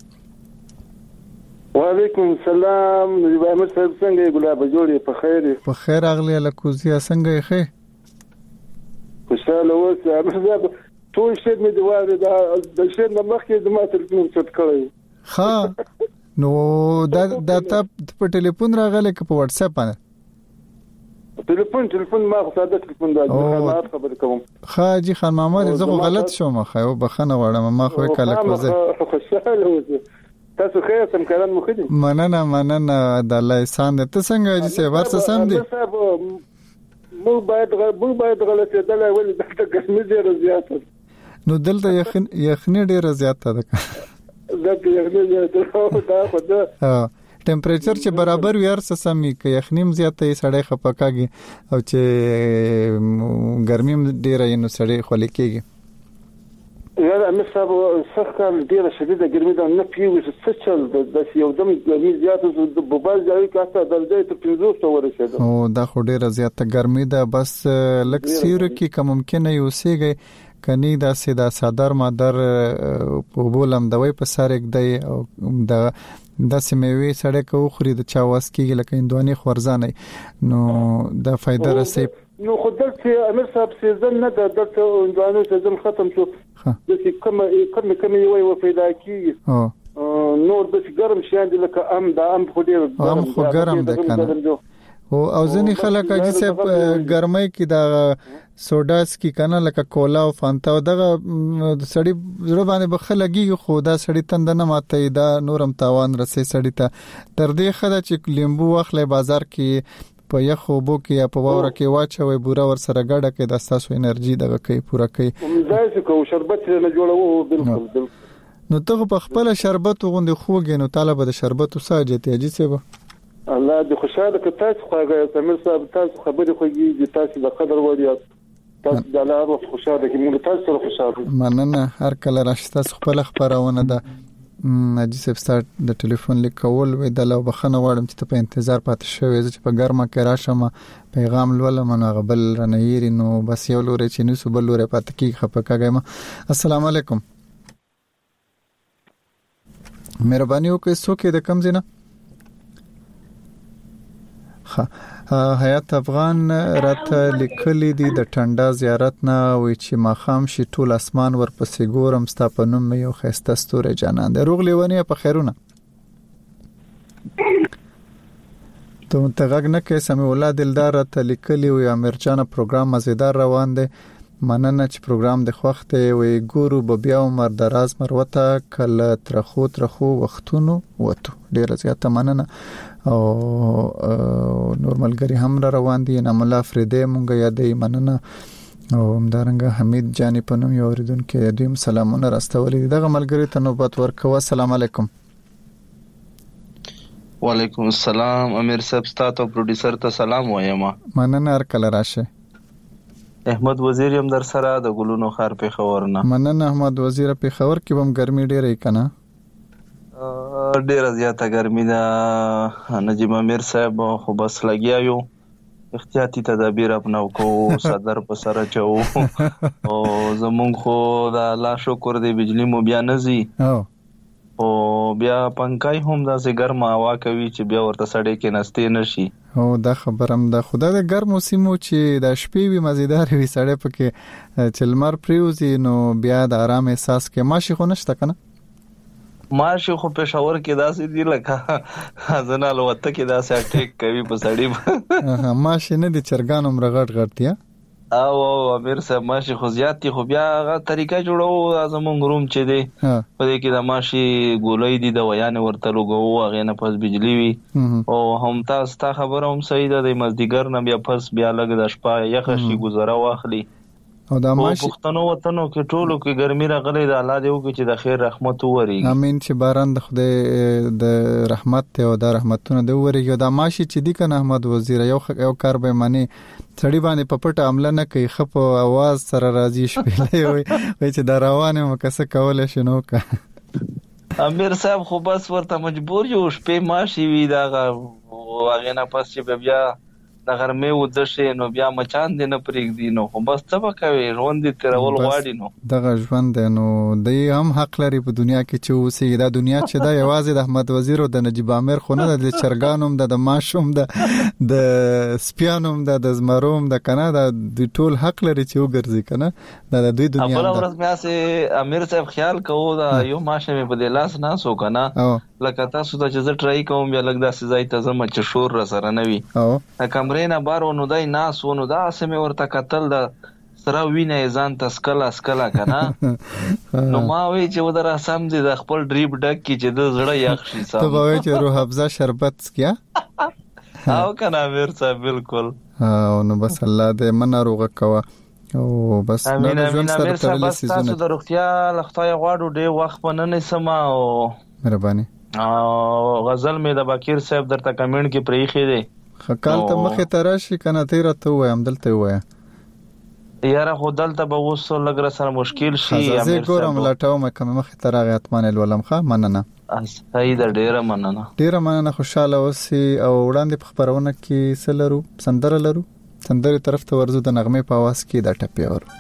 Speaker 13: وعلیکم السلام نجیب صاحب څنګه ګلاب جوړې په خیر
Speaker 1: په خیر اغلی لکوزیا څنګه یې خې
Speaker 13: خوشاله اوسه امزه ټول شی مې دیواره دا د شی نه مخکې د ما تلفون څټ کړی
Speaker 1: ها نو دا دا ته په ټلیفون راغله که په واتس اپ باندې
Speaker 13: ټلیفون ټلیفون ما خو ساده ټلیفون دا خدمات خبر کوم
Speaker 1: خاجي خان محمد زه خو غلط شوم خو بخنه وړم ما خو کله کوزه
Speaker 13: خوشاله اوسه تاسو خیر سم کاران مو خدي
Speaker 1: مننه مننه د الله احسان ته څنګه چې سه ورسه سم دي مو
Speaker 13: باید مو باید غلطه دلته ولې دلته ګرمي ډیره زیاته
Speaker 1: نو دلته یخن یخنی ډیره زیاته ده
Speaker 13: دلته یخنی زیاته ده خو ده
Speaker 1: ها ټمپریچر چې برابر وي ارسه سمي کې یخنیم زیاته یې سړی خپکاږي او چې ګرمیم ډیره یې نو سړی خولي کېږي
Speaker 13: یار امه صاحب سخت ډیره شدیده ګرمي ده نه پیوي څه چل د یو دم ګرمي زیاته د بوبال ځای کې حتی درجه ته پنځوس ورسېده
Speaker 1: او دا خو ډیره زیاته ګرمي ده بس لک سیور کې کوم ممکن یو سیږي کني دا سیدا صدر مادر په بولم دوی په سر یک دی او د د سیموي سړی کو خوري د چا واس کېږي لکه اندواني خورزانه نو د فائدہ رسي
Speaker 13: نو خدای چې امیر صاحب سیزن نه د دلته اندواني سیزن ختم شو د څه کوم کوم کوم یو یو پیدا کیږي او نور د ګرم شاند لکه ام د ام خو ډیر
Speaker 1: ام خو ګرم ده کنه او او ځنی خلک چې ګرمۍ کې دا سوډاس کې کنه لکه کولا او فانتا دغه سړی زړه باندې بخلګي خو دا سړی تند نه ماته دا نورم تاوان رسې سړی ته تر دې خدا چې لیمبو واخلې بازار کې په یخو بو کې یا په ووره کې واچوي بوره ور سره ګډه کې د تاسو انرژي دغه کوي پوره کوي
Speaker 13: مزاج کو شربت نه جوړو بالکل بالکل
Speaker 1: نو ته په خپل شربت غوندي خوږې نو طالب د شربت وساجته اجي څه به
Speaker 13: الله دې خوشاله ک تاسو خواږه سمیر صاحب تاسو خبرې خوږي دي تاسو د قدر وړي تاسو د الله روح خوشاله کې موږ تاسو سره خوشاله
Speaker 1: مننه هر کله راشته خپل خبرونه ده نجی صاحب ستارت د ټلیفون لیکول وې د لو بخنه وړم چې په انتظار پاتې شوې چې په ګرمه کې راشم پیغام لولم نو غبل رنيري نو بس یو لوري چې نو سبل لوري پاتې کی خپکاګم السلام علیکم مهرباني وکړئ څوک د کم زینه حیات افغان راته لیکلي دي د ټنډا زیارت نه وی چې ماخام شي ټول اسمان ورپسې ګورم ستا په نوم یو خسته ستوره جانان د روغ لیونی په خیرونه ته متغږ نه کې سمي الله دلدار راته لیکلي وی امیر جان پروګرام مزیدار روان دی مننه چې پروګرام د خوخته وی ګورو به بیا عمر دراز مروته کله ترخو ترخو وختونو وته ډیر زیاته مننه او نورمال ګری هم را روان دي نام الله فریده مونږه یادې مننه او همدارنګه حمید جانی په نوم یو اوریدونکو دویم سلامونه راستولې دغه ملګری ته نوبت ورکوه السلام علیکم
Speaker 14: وعلیکم السلام امیر صاحب ستاسو پروډوسر ته سلام وایم
Speaker 1: مننه هر کله راشه
Speaker 14: احمد وزیر هم در سره د ګلونو خار په خبر نه
Speaker 1: مننه احمد وزیر په خبر کې بم ګرمي ډیره کنه
Speaker 14: ډیره زیاته ګرمي ده نجیب امیر صاحب خو بس لګیا یو احتیاطي تدابیر اپناو کو صدر په سره چو او زمون خو د الله شکر دی بجلی مو بیا نزي
Speaker 1: او
Speaker 14: او بیا پنکای هم داسې ګرمه هوا کوي چې بیا ورته سړی کې نستې نشي.
Speaker 1: او دا خبرم د خدای د ګرمو سیمو چې د شپې وي مزیدار وي سړی پکې چې لمر پریوزي نو بیا د آرام احساس کې ماشي خو نشته کنه.
Speaker 14: ماشي خو پېښور کې داسې دی لکه ځنه لوته کې داسې اټیک کوي په سړی.
Speaker 1: ماشي نه دي چرګان هم رغټ غړتیا
Speaker 14: او او امیر صاحب ماشي خو زیات دي خو بیا هغه طریقه جوړو زمونږ روم چې دی په دې کې د ماشي ګولۍ دي د ویان ورته لګو هغه نه پس بجلی وي او هم تاسو ته خبره هم صحیح ده د مزدیګر نه بیا پس بیا لګ د شپه یخ شي گزاره واخلي
Speaker 1: او د ماشي
Speaker 14: پښتنو وطنو کې ټولو کې ګرمي راغلي د الله دې وکړي چې د خیر رحمت ووريږي.
Speaker 1: امين چې باران د خدای د رحمت ته او د رحمتونو د ووريږي. د ماشي چې دی کنه احمد وزیر یو یو کار به معنی سړی باندې په پټه عمله نه کوي خپ आवाज سره راځي شپېلې وي وای چې دا روانه مکسه کول شنو کا.
Speaker 14: امیر صاحب خو بس ورته مجبور یو شپې ماشي وی دا واغې نه پس چې بیا د غرمې و د شي نو بیا مچان دي نه پرېږدي نو خو بس څه وکوي ژوند دې ترول غواړي نو
Speaker 1: دغه ژوند نو د هم حق لري په دنیا کې چې اوسې دا دنیا چې دا یوازې د احمد وزیر او د نجیب امیر خو نه د چرګانوم د ماشوم د د سپیانوم د د زمروم د کنه د ټول حق لري چې وګرځي کنه د دوی دنیا
Speaker 14: خپل ورځ مې اسه امیر صاحب خیال کوو دا یو ماشه مې په دلاس نه سو کنه لکه تاسو ته چې زه ټرای کوم بیا لګ داسې ځای ته زما چې شور را سره نه وي او کمرې نه بار ونو دای ناس ونو دا سمې ورته قتل د سره وینه ځان تسکلا اسکلا کنه نو ما وی چې ودره سم دي د خپل ډریب ډک کی چې د زړه یخ شي سم
Speaker 1: ته وای چې روح افزا شربت کیا
Speaker 14: او کنه امیر صاحب بالکل
Speaker 1: او نو بس الله دې من روغه کوا او بس
Speaker 14: نن ژوند سره ترلې سيزونه تاسو د روغتیا لختای غواړو ډېر وخت پنه سما او
Speaker 1: مهرباني
Speaker 14: او غزل مې د بکیر صاحب درته کمنټ کې پریخي دي
Speaker 1: خکال ته مخه تراشي کنه تیر ته وایم دلته وایم
Speaker 14: یاره خو دلته به وسو لګره سره مشکل شي
Speaker 1: امیر زه ګورم لټاو مې کوم مخه ترغه اتمنه ولم ښه مننه
Speaker 14: صحیح ده ډیره مننه
Speaker 1: ډیره مننه خوشاله اوسې او وړاندې په خبرونه کې سلرو سندره لرو سندره طرف ته ورزو د نغمه په आवाज کې د ټپي ور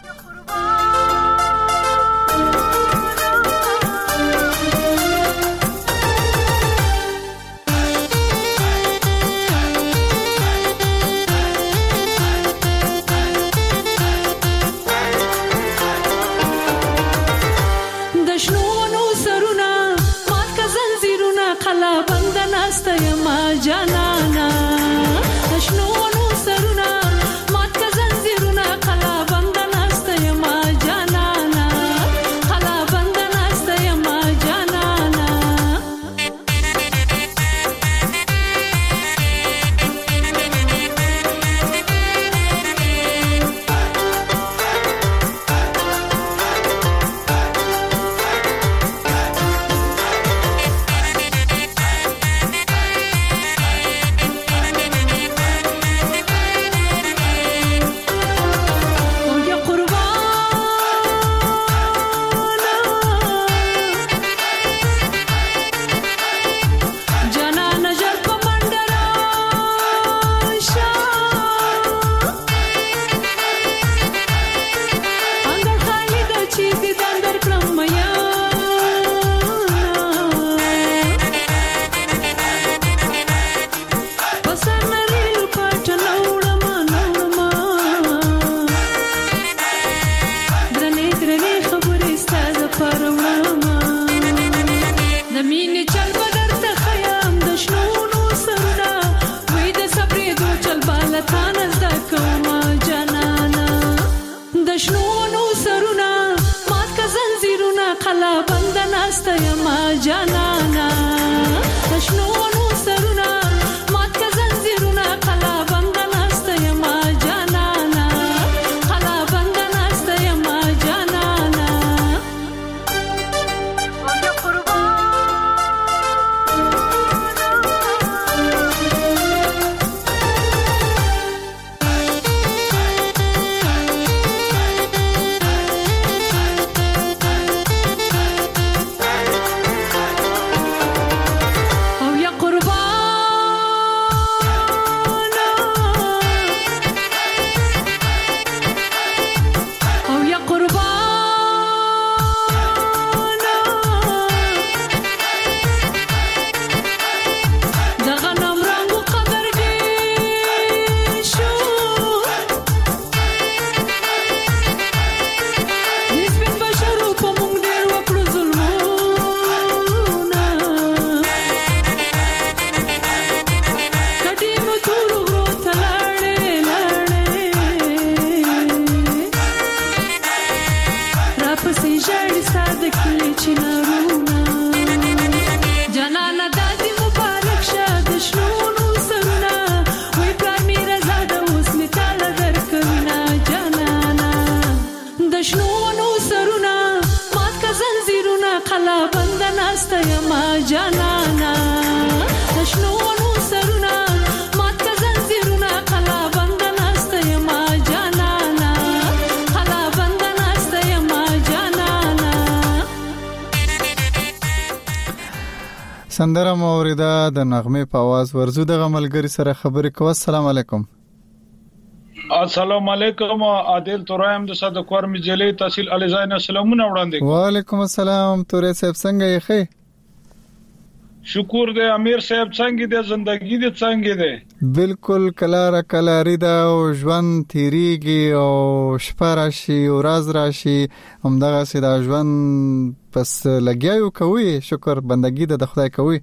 Speaker 1: سندره موریده د نغمه په आवाज ورزو د غملګری سره خبرې کوي. السلام علیکم.
Speaker 15: السلام علیکم. عادل تورایم د صد کور مجلې تحصیل علیزاین سلامونه وړاندې.
Speaker 1: وعلیکم السلام تورې صاحب څنګه یې خې؟
Speaker 15: شکر دې. امیر صاحب څنګه دې؟ زندگی دې څنګه دې؟
Speaker 1: بالکل کلاره کلاری دا او ژوند تیریږي او شپه راشي او راز راشي همدغه سي دا ژوند پس لګیاو کوي. شکر بندگی د خدای کوي.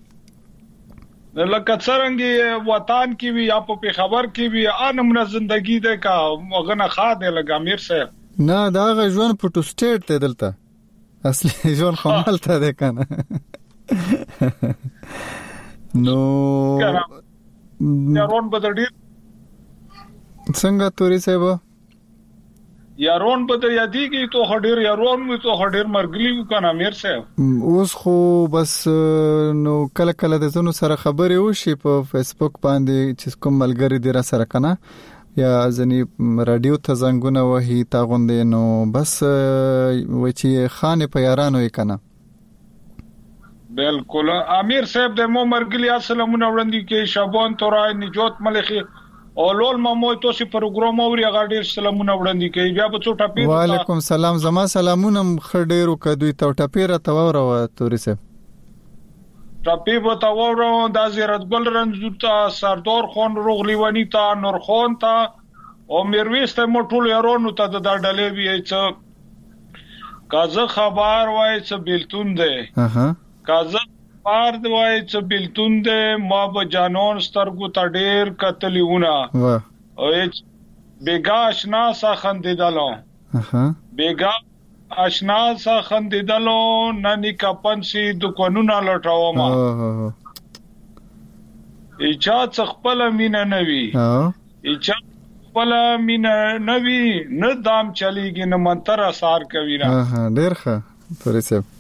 Speaker 15: لکه څنګه وطن کې وي یا په خبر کې وي انمنه زندگی ده کا وغنه خاده لګ امیر صاحب.
Speaker 1: نه دا غ ژوند پټو سټیټ ته دلته اصلي ژوند خمالته ده کنه. نو
Speaker 15: یارون بدړي
Speaker 1: څنګه توري صاحب
Speaker 15: یارون بدړ یادېږي ته هډیر یارون مې ته هډیر مرګلی کنه امیر صاحب.
Speaker 1: اوس خو بس نو کله کله د زونو سره خبرې وشي په فیسبوک باندې چې کوم ملګری دی را سره کنه یا ځنی رادیو ته زنګونه وهي تا غوندې نو بس و چې خانه په یارانو یې کنه.
Speaker 15: بالکل امیر صاحب د مو مرګلی السلامونه وړاندې کې شابان تورای نجات ملخي اولول مامو تاسو پروګرام اوري غاډیر سلامونه وړاندې کې بیا په څو ټاپی.
Speaker 1: وعلیکم السلام. زما سلامونه خډیرو کدوې تو ټاپیره تاورو توري صاحب.
Speaker 15: ټاپی په تاورو د زیرت ګل رنځوتا سردار خان روغلیوانی تا نور خان تا او میرويس ته موټول یارونو ته د ډلې وی چې کازه خبر وای چې بیلتون ده. اها کازه پار دی وای چې بیلتون ده ما به جانون سترګو ته ډیر کتلیونه وا او بیګا آشنا سا خندیدلو. اها بیګا آشنا سا خندیدلو نانی کپن سي دکانونه لټاو ما. ایچا خپل مینا نوي ایچا خپل مینا نوي نه دام چلیږي نه منتر اثر کوي.
Speaker 1: اها ډیر ښه توري صاحب.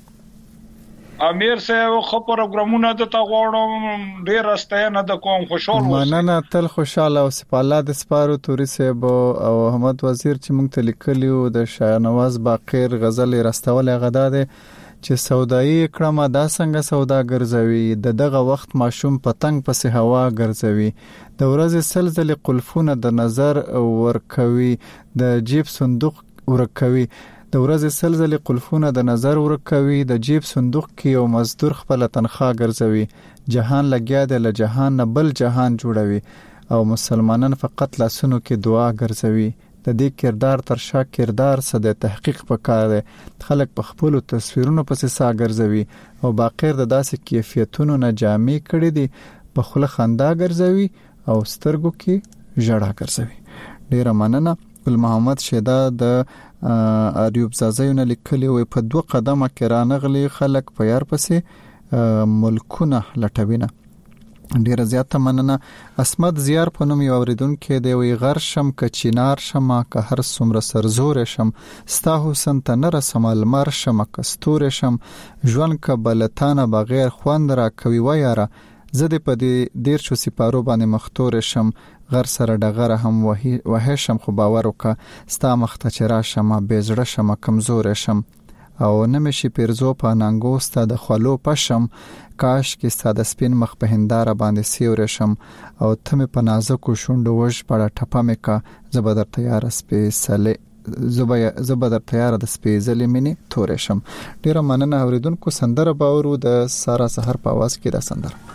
Speaker 15: امیر صاحب خو پروګرامونه د تا غوړم ډیر راسته نه د کوم خوشاله
Speaker 1: مننه تل خوشاله او سپاله د سپارو توري صاحب او احمد وزیر چې مونږ ته لیکلیو د شاهنواز باقر غزل راستول غدا ده چې سودایي کړه دا څنګه سودا ګرځوي د دغه وخت ماشوم پتنګ پسې هوا ګرځوي د ورځې سلسله قلفونه د نظر ورکوي د جیب صندوق ورکوي د ورځې سلسله قلفونه د نظر ورکوي د جیب صندوق کې یو مزدور خپل تنخواه ګرځوي جهان لګیا دی له جهان نه بل جهان جوړوي او مسلمانان فقط لاسونو کې دعا ګرځوي د دې کردار تر شا کردار څه د تحقیق پکاره خلک په خپل تصویرونو پسې سا ګرځوي او باقر د داسې کیفیتونو نه جامع کړي دي په خله خندا ګرځوي او سترګو کې ژړا ګرځوي. ډیره مننه. ګل محمد شیدا د اریوب زازیونه لیکلی وي په دوه قدمه کې رانغلي خلک په یار پسې ملکونه لټوینه. ډیره زیاته مننه. اسمت زیار په نوم یو اوریدونکو دی وی غر شم ک چینار شم که هر څومره سرزور شم ستا حسن ته نه رسم المر شم ک ستور شم ژوند ک بلتانه بغیر خوند را کوي و یاره زه د پدې دیر شو سپارو باندې مختور شم غر سره دغه هم وهي وه شم خو باور وکا ستا مخته چر شم بزړه شم کمزور شم او نمشي پیرزو په نانګوستا د خلو پشم کاش کې ساده سپین مخ په هنداره باندې سیور شم او ته په نازکو شوندو وش پړه ټپه مکا زبدر تیار سپیسله زبیا زبدر تیار د سپیزلې منی تور شم. ډیره مننه اوریدونکو. سندره باورو د سارا سحر په आवाज کې دا سندره.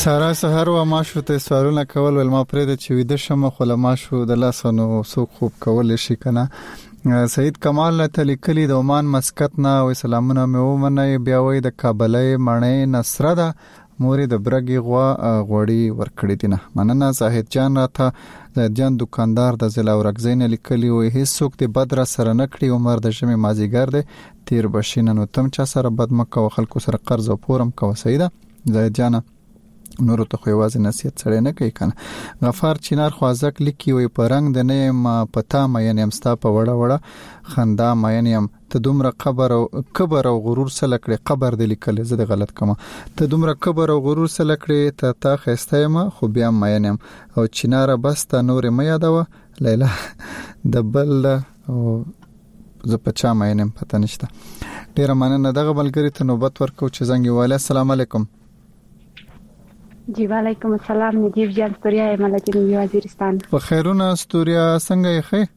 Speaker 1: سارا سحر و ما شو ته سوالونه کول ول ما پرې د چويده شمه خو ما شو د لاسونو سو خوب کول شي کنه. سید کمال ته لیکلي د عمان مسقط نه او سلامونه مې ومنه بیا وای د کابلې مړې نصر ده موري د برګي غوا غوړی ورکړی دینه. مننه زاهد جان راته زاهد جان دکاندار د ضلع ورکزین لیکلي وای هیڅ څوک د بدر سره نکړي عمر د شمه مازیګر دی تیر بشینه نو تم چا سره بد مکه او خلکو سره قرض او پورم کو سیده زاهد جان نور ته خو یوازې نصیحت سره نه کوي کنه. غفار چینار خوازک لیکي وي پرنګ د نه ما پتا ما یعنی امستا په وړه وړه خندا ما یعنی ام ته دومره قبر او کبر او غرور سره کړي قبر د لیکل زه د غلط کوم ته دومره کبر او غرور سره کړي ته تا خسته ما خو بیا ما یعنی او چینار بس ته نور ما یادوه لیلا د بل او زه په چا ما یعنی پته نشته. ډیر مننه دغه بلګری ته نوبت ورکو چې زنګ واله. السلام علیکم.
Speaker 16: جی وعلیکم السلام. نجیب جان استوریا مله جنوبي وزیرستان. په
Speaker 1: خیرونه استوریا څنګه یې خې؟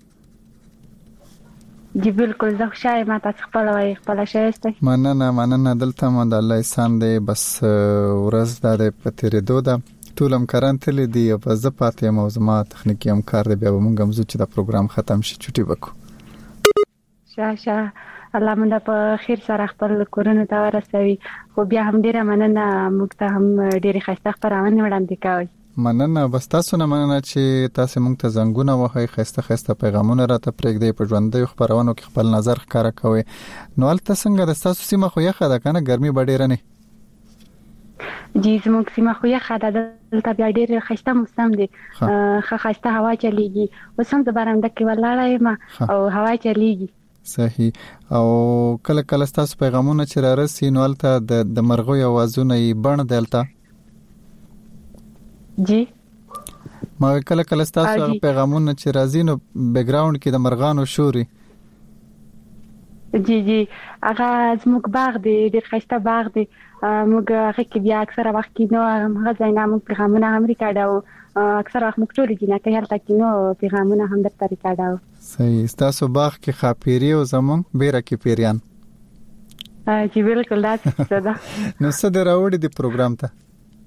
Speaker 16: جی بالکل زه خوشاله ما تاسو خپل وای خپل شایسته.
Speaker 1: مننه مننه دلته مون د الله احسان دی بس ورځ د پتیرې دوه ټولم کارانتل دی په زپاتې موضوع تخنیکی هم کار دی بیا موږ هم چې دا پروګرام ختم شي چټي وکړو.
Speaker 16: شاشه الله مونږ په خیر سره خپل کورونه ته ورسوي. خو بیا هم ډیره مننه موږ ته هم ډیره خسته خبرونه وړاندې کوي.
Speaker 1: مننه بس تاسو نه مننه چې تاسو موږ ته زنګونه وهي خسته خسته پیغامونه راته پرېږدي په ژوندۍ خبرونو کې خپل نظر ښکارا کوي. نو البته څنګه د تاسو سیمه خو یخه ده کنه ګرمي ډیره نه؟
Speaker 16: جی زموږ سیمه خو یخه ده دلته بیا ډیر خسته موسم دی خه خسته هوا چلیږي اوس هم د باران دکې ولاړه ما او هوا چلیږي.
Speaker 1: صحیح. او کله کله تاسو پیغامونه چې را رسي نو البته د د مرغو اوازونه یې بڼ دلته
Speaker 16: جی
Speaker 1: ما کله کله تاسو پیغامونه چې راځي نو بیک گراوند کې د مرغانو شوري.
Speaker 16: جی جی هغه زموږ باغ دی ډیر خسته باغ دی موږ هغه کې بیا اکثره وخت کې نو هغه ځاینا موږ پیغامونه هم ریکارډاو اکثره وخت موږ ټول دي نه کوي هلته کې نو پیغامونه هم درته ریکارډاو.
Speaker 1: صحیح. تاسو باغ کې خاپيري او زمون بیره کې پیریان.
Speaker 16: جی بالکل دا څه ده.
Speaker 1: نو څه دراوړي دی پروګرام ته؟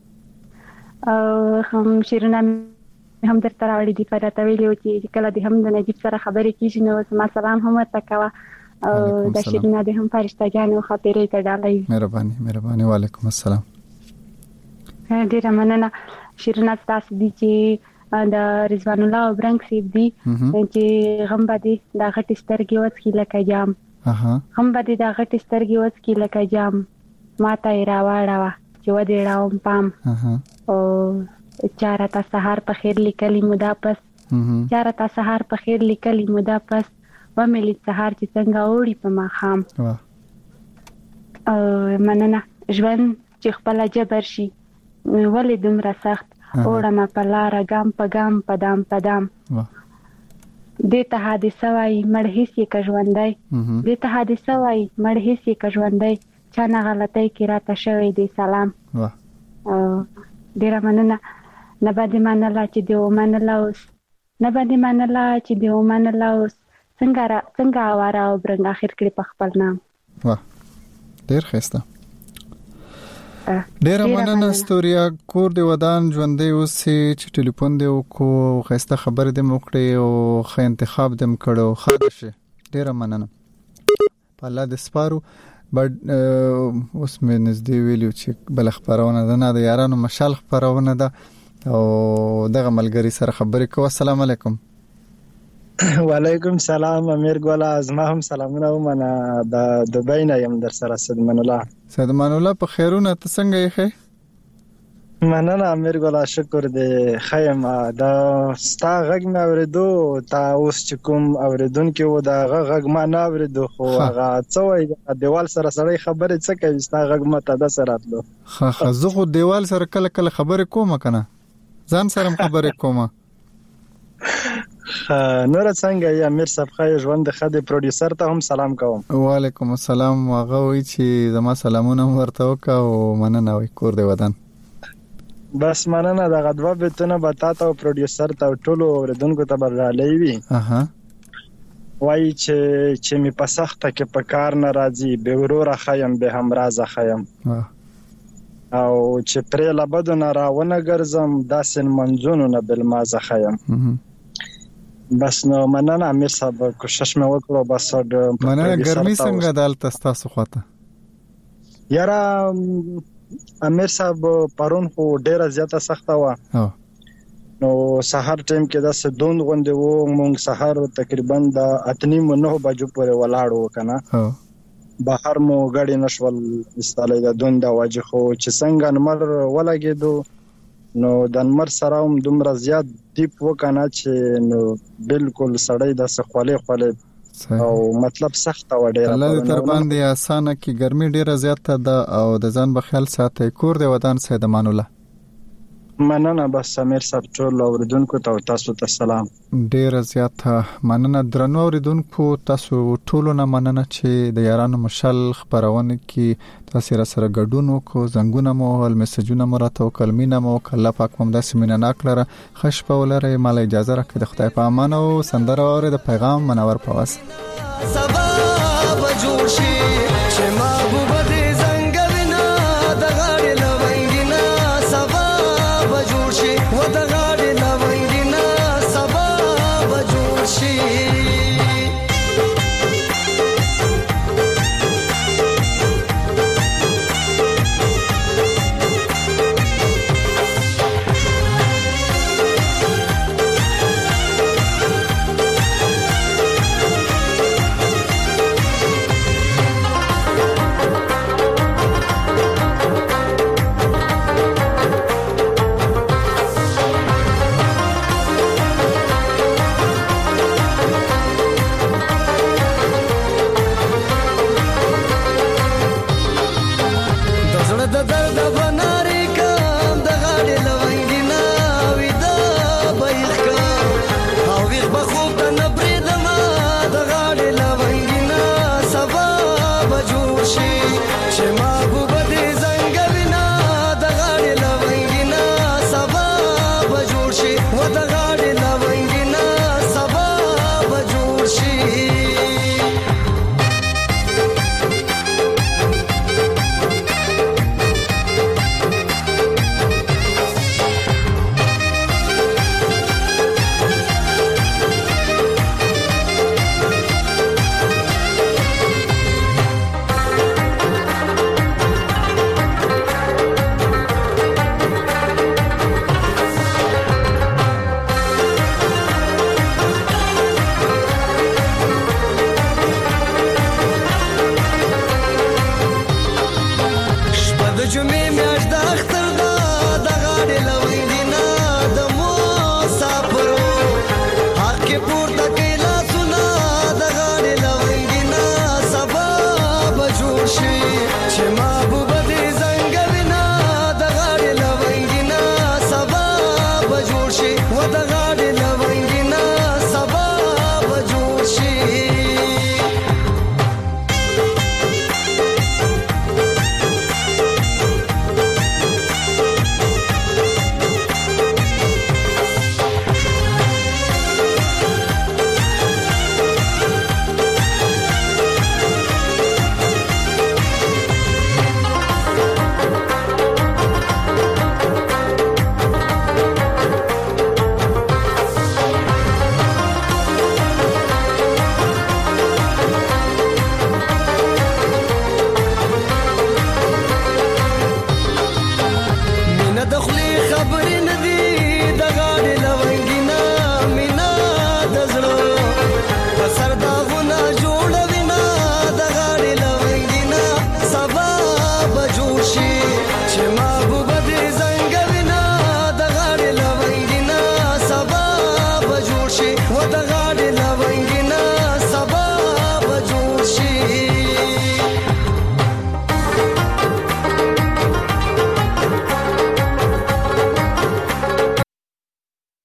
Speaker 16: او هم شیرونه هم درته راوړي دی په راته ویلو چې کله دې هم د نجیب سره خبرې کیږي نو ما سلام هم ورته کوه او د شیرونه دې هم فرشته جانو خاطرې ته ډالۍ.
Speaker 1: مهرباني مهرباني. وعلیکم السلام.
Speaker 16: ډیره مننه. شیرونه تاسو دي چې د رضوان الله برنګ سیب دي چې غم باندې د غټ سترګې وڅکي لکه جام.
Speaker 1: اها
Speaker 16: غم باندې د غټ سترګې وڅکي لکه جام ماته راواړه چې و دې راوم پام.
Speaker 1: اها
Speaker 16: او چاره تا سحر په خیر لیکلی مودا پس چاره تا سحر په خیر لیکلی مودا پس و ملي سحر چې څنګه وړي په ما خام. او مننه. ژوند چې خپل جبر شي ولې دومره سخت اوړه ما په لار ګام په ګام پدام پدام. دې ته حادثه وای مړ هیڅ کې کژوندای دې ته حادثه وای مړ هیڅ کې کژوندای چا نه غلطۍ کې راته شوی دی سلام. او ډیره مننه. نه باندې منله چې دی ومنله اوس نه باندې منله چې دی ومنله اوس څنګه را څنګه اواره او برنګ اخر کړي په خپل نام.
Speaker 1: واه ډیر ښه. ډیر مننه استوریا کور دی ودان ژوندې اوسې چې ټلیفون دی وکړو خسته خبر دې موکړې او خې انتخاب دې مکړو خاصه. ډیر مننه. په الله دې سپارو. بل اوس مې نږدې ویلو چې بل خبرونه ده نه د یارانو مشال خبرونه ده او دغه ملګری سره خبرې کوو. السلام علیکم.
Speaker 17: وعلیکم سلام. امیر ګولا ازما هم سلامونه ومنه د دبی نه يم در سره سدمن الله.
Speaker 1: سدمن الله په خیرونه ته څنګه یې؟
Speaker 17: مننه امیر ګولا شکر دې خیم دا ستا غږ مې اوریدو تا اوس چې کوم اوریدونکو و دا غږ ما نه اوریدو خو هغه څه وای دیوال سره سره خبرې څه کوي ستا غږ مته د سره اتلو.
Speaker 1: خا خا زه خو دیوال سره کله کله خبرې کوم کنه ځان سره خبرې کوم.
Speaker 17: نور څنګه یا امیر صاحب خای ژوند خدای پروډوسر ته هم سلام کوم.
Speaker 1: وعلیکم السلام. هغه وی چې زما سلامونه ورته وکاو مننه وای کور دی ودان.
Speaker 17: بس مننه د غدوه بتونه بتا ته پروډوسر ته ټولو اوریدونکو ته برالې وی.
Speaker 1: اها
Speaker 17: وای چې چې می په سخته کې په کار ناراضي به ورور خایم به همراز خایم. او چې پرې لبدو نه راونه ګرځم داسې منځونو نه بل ما زخیم. بس نو مننه امیر صاحب کوشش مې وکړو. بس
Speaker 1: مننه. ګرمي څنګه دالته ستاسو خواته؟
Speaker 17: یاره امیر صاحب پرون خو ډیره زیاته سخته وه. نو سحر ټیم کې داسې دوند غوندې وو. مونږ سحر تقریبا د اته نیم نهو بجو پورې ولاړ وو کنه. بهر مو ګاډي نشول استاله د دوند د واجه خو چې څنګه نمر ولګېدو نو د نمر سره هم دومره زیات دیپ وکنه چې نو بالکل سړی د سخوالې خولې او مطلب سخت و ډیره.
Speaker 1: الله تر باندې اسانه کې ګرمي ډیره زیاته ده او د ځان په خیال ساتي. کور دی ودان سید امان الله.
Speaker 17: مننه. بس امیر صاحب ټول اوریدونکو ته تاسو ته سلام.
Speaker 1: ډیره زیاته مننه درنو اوریدونکو تاسو ټول نه مننه چې د یارانو مشل خبرونه کې تاسو را سره ګډون وکړو. زنګونه مو ول میسجونه مو راته وکړمینه مو کله پاک مم داسې مینه ناکلره. خش په ولره مال اجازه راکړه. د خدای په امان او سندره اوري د پیغام منور پواس.
Speaker 9: سبا بجوړ شي چې محبوب دې زنګوینا د غاړې لوینګینا. سبا بجوړ شي و د غاړې لوینګینا. سبا بجوړ شي. و د غاړې